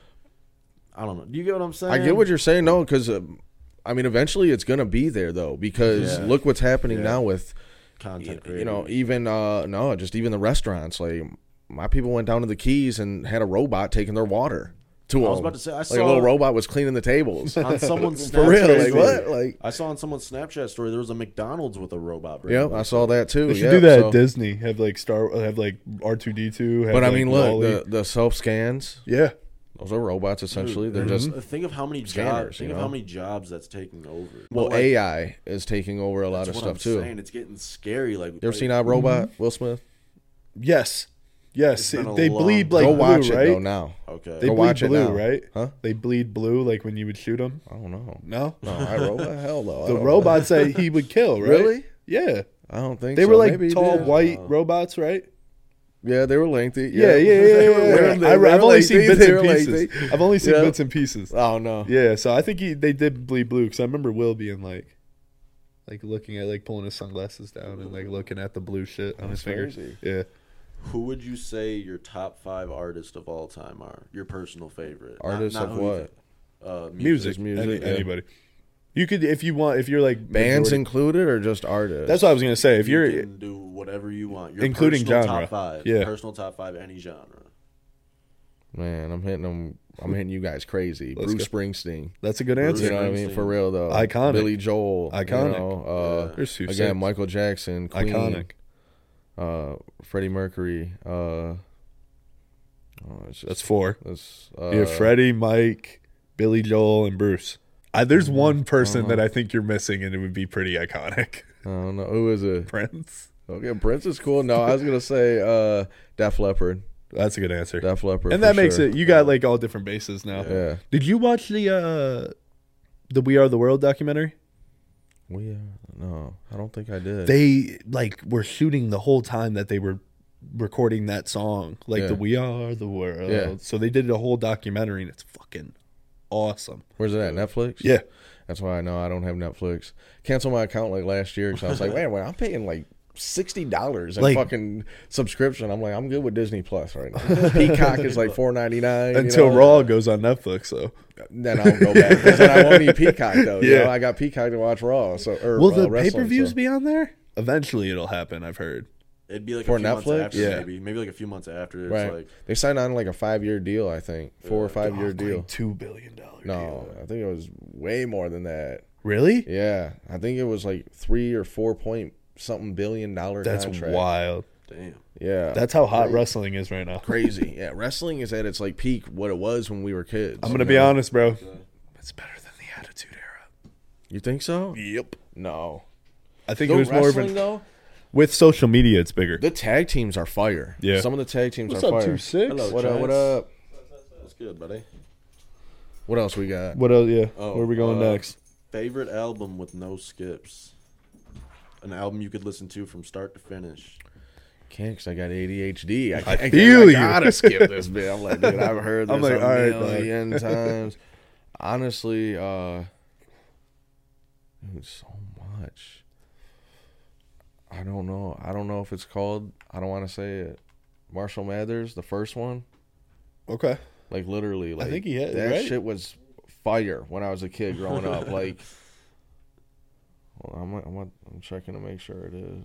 I don't know. Do you get what I'm saying? I get what you're saying. No, because uh, I mean, eventually it's gonna be there though. Because Yeah. look what's happening Yeah. now with content you know, creators. even uh no, just even the restaurants. Like my people went down to the Keys and had a robot taking their water to I was them. about to say, I like saw a little robot was cleaning the tables on someone's for real. Snapchat Like story. what? Like I saw on someone's Snapchat story there was a McDonald's with a robot. bringing yep, them. I saw that too. They should yeah, do that so- at Disney. Have like Star, have like R two D two. But I like, mean, look, Wall-E. the, the self scans. yeah, Those are robots essentially. They're Dude, just uh, think of how many scanners, jobs. Think you of know? how many jobs that's taking over. well, But, like, A I is taking over a lot that's of what stuff I'm too. Saying. It's getting scary. Like You ever like, seen I Robot? Will Smith. yes, yes. It's been a They long bleed time. like Go blue, watch right? it though now. Okay. They Go bleed watch it blue, now. right? Huh? They bleed blue, like when you would shoot them. I don't know. No, No, I Robot. Hell no. I the don't robots that he would kill, right? Really? Yeah, I don't think they so. were like Maybe he tall did. white Uh, robots, right? Yeah, they were lengthy. Yeah, yeah, yeah. They yeah, were- yeah. they were- I, they were I've only lengthy. seen bits They and were pieces. lengthy. I've only seen Yeah. bits and pieces. Oh no. Yeah, so I think he they did bleed blue because I remember Will being like, like looking at like pulling his sunglasses down and like looking at the blue shit on his fingers. crazy. Yeah, Who would you say your top five artists of all time are? Your personal favorite. Not- Artists not of who you what? think- Uh, music, music, any- yeah. anybody. You could, if you want, if you're like Bands majority- included or just artists? That's what I was gonna say. If you you're, can do whatever you want, your Including personal genre. top five, Yeah. personal top five, any genre. Man, I'm hitting them. I'm hitting you guys crazy. Let's Bruce go. Springsteen. that's a good Bruce answer. You know what I mean? For real though. Iconic. Billy Joel. Iconic. You know, uh, Yeah. There's two again, six. Michael Jackson. Queen, Iconic. Uh, Freddie Mercury. Uh, oh, it's just, That's four. That's, uh, You have Freddie, Mike, Billy Joel, and Bruce. I, there's one person Uh-huh. that I think you're missing, and it would be pretty iconic. I don't know who is it. Prince. Okay, Prince is cool. No, I was gonna say uh, Def Leppard. That's a good answer. Def Leppard, and for that makes sure. it. You got like all different bases now. Yeah. Did you watch the uh, the We Are the World documentary? We are no, I don't think I did. They like were shooting the whole time that they were recording that song, like Yeah. the We Are the World. Yeah. So they did a whole documentary, and it's fucking awesome. Where's it at? Netflix? Yeah. That's why I know I don't have Netflix. Canceled my account like last year because I was like, man, wait, I'm paying like sixty dollars in Like- fucking subscription. I'm like, I'm good with Disney Plus right now. Peacock is like four ninety nine Until Raw goes on Netflix, though. Then I'll go back because then I won't need Peacock though. You Yeah. know, I got Peacock to watch Raw. So or, Will uh, the pay wrestling, per views so. be on there? Eventually, it'll happen. I've heard. It'd be like For a few Netflix? months after, Yeah. maybe, maybe like a few months after. It's Right. like They signed on like a five year deal, I think, four or five year Oh, deal. like two billion dollar. No, I think it was way more than that. Really? Yeah, I think it was like three or four point something billion dollar. That's contract. wild. damn. Yeah, That's how hot wrestling is right now. crazy. Yeah, wrestling is at its like peak what it was when we were kids. I'm gonna you be know? honest, bro. It's better than the Attitude Era. You think so? Yep. No. I think The it was more of wrestling an, though, with social media. It's bigger. the tag teams are fire. Yeah. Some of the tag teams What's are up, fire. two six? Hello. What up? What Chance. up? That's good, buddy. What else we got? What else? Yeah. Oh, Where are we going uh, next? Favorite album with no skips. An album you could listen to from start to finish. Can't because I got A D H D. I, I can't, feel I you. gotta skip this bit. I'm like, dude, I've heard this I'm like, a all right, dog. million times. Honestly, uh, dude, so much. I don't know. I don't know if it's called. I don't want to say it. Marshall Mathers, the first one. Okay. Like literally, like think he had- that right? shit was fire when I was a kid growing up. Like, well, I'm I'm I'm checking to make sure it is.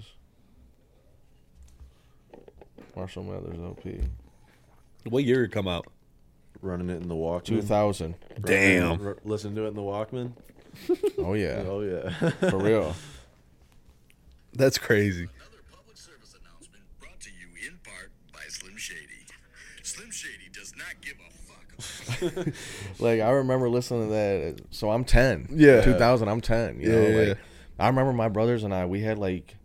Marshall Mathers L P What year did it come out? Running it in the Walkman. two thousand. Damn. R- listen to it in the Walkman. Oh yeah, Oh yeah. for real. That's crazy. Another public service announcement brought to you in part by Slim Shady. Slim Shady does not give a fuck. Like I remember listening to that. So I'm ten. Yeah. two thousand. I'm ten. You Yeah, know, yeah, like yeah. I remember my brothers and I. We had like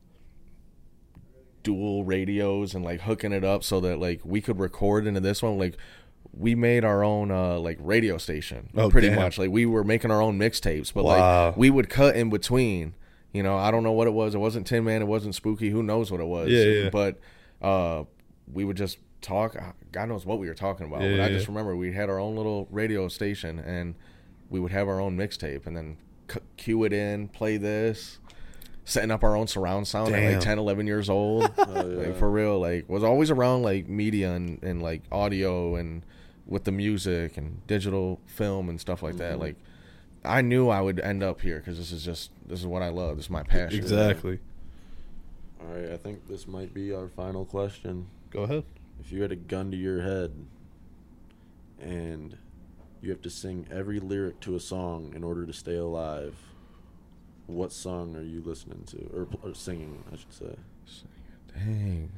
dual radios and like hooking it up so that like we could record into this one. Like we made our own uh like radio station. Oh, pretty damn. much. Like we were making our own mixtapes, but Wow. like we would cut in between. You know, I don't know what it was. It wasn't Tin Man. It wasn't Spooky. Who knows what it was? Yeah, yeah. But uh, we would just talk. God knows what we were talking about. Yeah, but I yeah. just remember we had our own little radio station, and we would have our own mixtape, and then c- cue it in, play this, setting up our own surround sound at Damn. like ten, eleven years old. Oh, yeah. Like for real, like was always around like media and, and like audio and with the music and digital film and stuff like that. Mhm. Like I knew I would end up here because this is just this is what I love. This is my passion. Exactly. All right, I think this might be our final question. Go ahead. If you had a gun to your head and you have to sing every lyric to a song in order to stay alive, what song are you listening to? Or, or singing, I should say. Dang.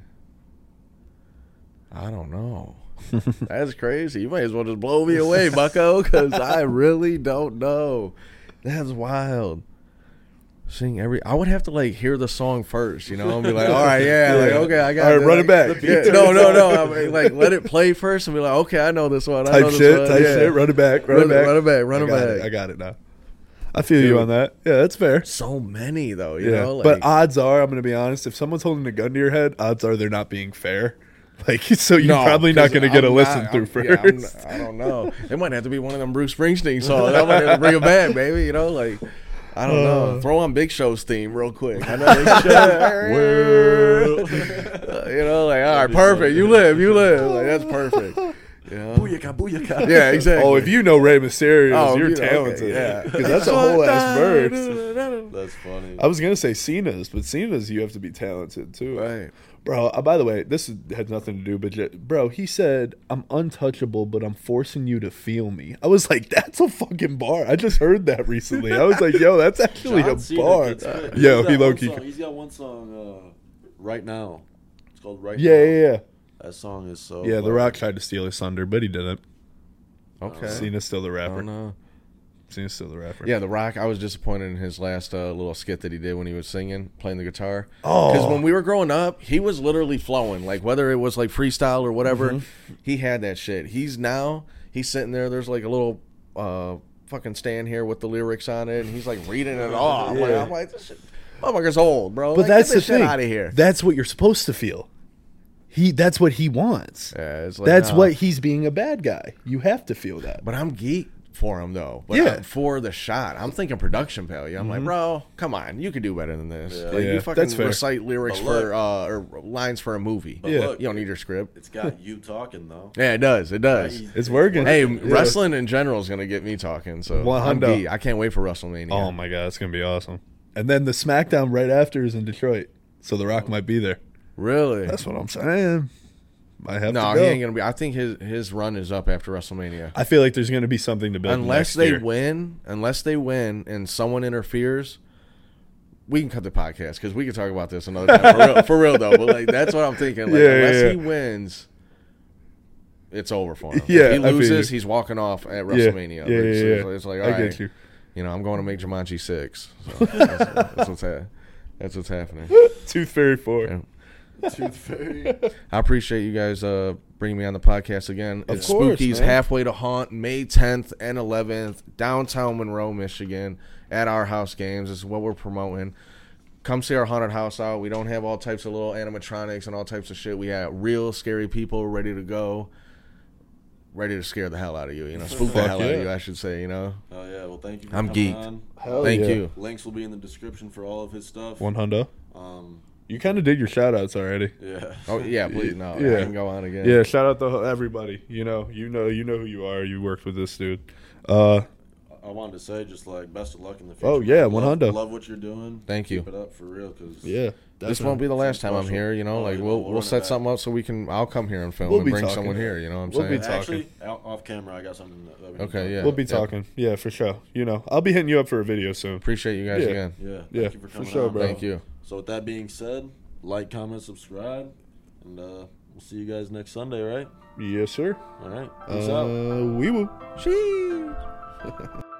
I don't know. That's crazy. You might as well just blow me away, bucko, because I really don't know. That's wild. Sing every. I would have to like hear the song first, you know, and be like, all right, yeah, like okay, I got. All right, it. run Like, it back. yeah, no, no, no. I mean, like let it play first, and be like, okay, I know this one. I know Type this shit. one. Type yeah. shit. Run it back. Run, Run, it back. run it back. Run I it got back. It. I got it now. I feel you Dude. on that. Yeah, that's fair. So many though, you Yeah, know. Like, but odds are, I'm going to be honest. If someone's holding a gun to your head, odds are they're not being fair. Like, so you're No, probably not 'cause going to get a I'm listen not- through I'm- yeah, I'm first. not- I don't know. It might have to be one of them Bruce Springsteen songs. I might have to bring it back, baby. You know, like I don't know. Uh. Throw on Big Show's theme real quick. I know Big Show. Uh, you know, like all right, perfect. You live, you live. Like that's perfect. Yeah. Booyaka, booyaka. Yeah, exactly. Oh, if you know Rey Mysterio, Oh, you're you know, okay, talented. yeah. Because that's a whole ass verse. That's funny. I was gonna say Cena's, but Cena's you have to be talented too, Right. bro. Uh, by the way, this is, had nothing to do, but ju- bro, he said, "I'm untouchable, but I'm forcing you to feel me." I was like, "That's a fucking bar." I just heard that recently. I was like, "Yo, that's actually John a Cena bar." gets fit. Yo, He's got he low one key. song- He's got one song uh, right now. It's called Right Yeah, Now. yeah, yeah. That song is so. Yeah, The fire. Rock tried to steal his thunder, but he didn't. Okay. Cena's still the I rapper. don't know. Cena's still the rapper. Yeah, The Rock. I was disappointed in his last uh, little skit that he did when he was singing, playing the guitar. Oh. Because when we were growing up, he was literally flowing. Like whether it was like freestyle or whatever, Mm-hmm. he had that shit. He's now he's sitting there. There's like a little uh, fucking stand here with the lyrics on it, and he's like reading it off. Like, Yeah. I'm like, this shit, motherfucker's old, bro. But Like, that's get the this shit thing. out of here. That's what you're supposed to feel. He. That's what he wants. Yeah, it's like, That's nah. what he's being a bad guy. You have to feel that. But I'm geek for him though. But Yeah. I'm for the shot. I'm thinking production value. I'm like, bro, come on, you could do better than this. Yeah. Like Mm-hmm. Yeah, you fucking that's fair. recite lyrics But look- for uh, or lines for a movie. But Yeah. look, You don't need your script. it's got you talking though. Yeah, it does. It does. It's working. Hey, Yeah. wrestling in general is gonna get me talking. So One I'm hundo. geek. I can't wait for WrestleMania. Oh my god, it's gonna be awesome. And then the SmackDown right after is in Detroit, so The Rock might be there. Really? That's what I'm saying. I have no, to go. he ain't gonna be. I think his his run is up after WrestleMania. I feel like there's gonna be something to build. Unless next they year. win, unless they win, and someone interferes, we can cut the podcast because we can talk about this another time. For real, for real though, but like that's what I'm thinking. Like, Yeah, yeah, unless yeah. he wins, it's over for him. Yeah, if he I feel loses, you. he's walking off at Yeah, WrestleMania. yeah, Like, yeah, so yeah. It's, it's like, all I right, get you. you know, I'm going to make Jumanji six. So that's, that's what's ha- that's what's happening. Tooth Fairy four. Yeah. Tooth Fairy. I appreciate you guys uh, bringing me on the podcast again. Of It's course, Spooky's man. Halfway to Haunt, May tenth and eleventh, downtown Monroe, Michigan, at our house games. This is what we're promoting. Come see our haunted house out. We don't have all types of little animatronics and all types of shit. We have real scary people ready to go, ready to scare the hell out of you. You know, spook the Fuck hell out yeah. of you, I should say. You know, Oh yeah. Well, thank you. For I'm coming geeked. On. Hell thank yeah. you. Links will be in the description for all of his stuff. One hundo. Um. You kind of did your shout outs already. Yeah. Oh yeah, please no, Yeah. I can go on again. Yeah, shout out to everybody. You know, you know, you know who you are. You worked with this dude. Uh, I wanted to say just like best of luck in the future. Oh, yeah, love, one hundo. Love what you're doing. Thank you. Keep it up for real, because yeah, This won't be the last time I'm special. here, you know. Oh, Like yeah, we'll we'll we'll run set it something up so we can. I'll come here and film We'll and be bring talking. someone here. You know what I'm We'll saying? be talking. Actually, out, off camera, I got something that, that we can Okay, talk yeah. about. we'll be Yep. talking. Yeah, for sure. You know, I'll be hitting you up for a video soon. Appreciate you guys Yeah. again. Yeah. Thank Yeah, you for for coming sure, on, bro. Thank you. So with that being said, like, comment, subscribe, and uh, we'll see you guys next Sunday, right? Yes, sir. All right. Peace out. Uh, we will. Sheesh.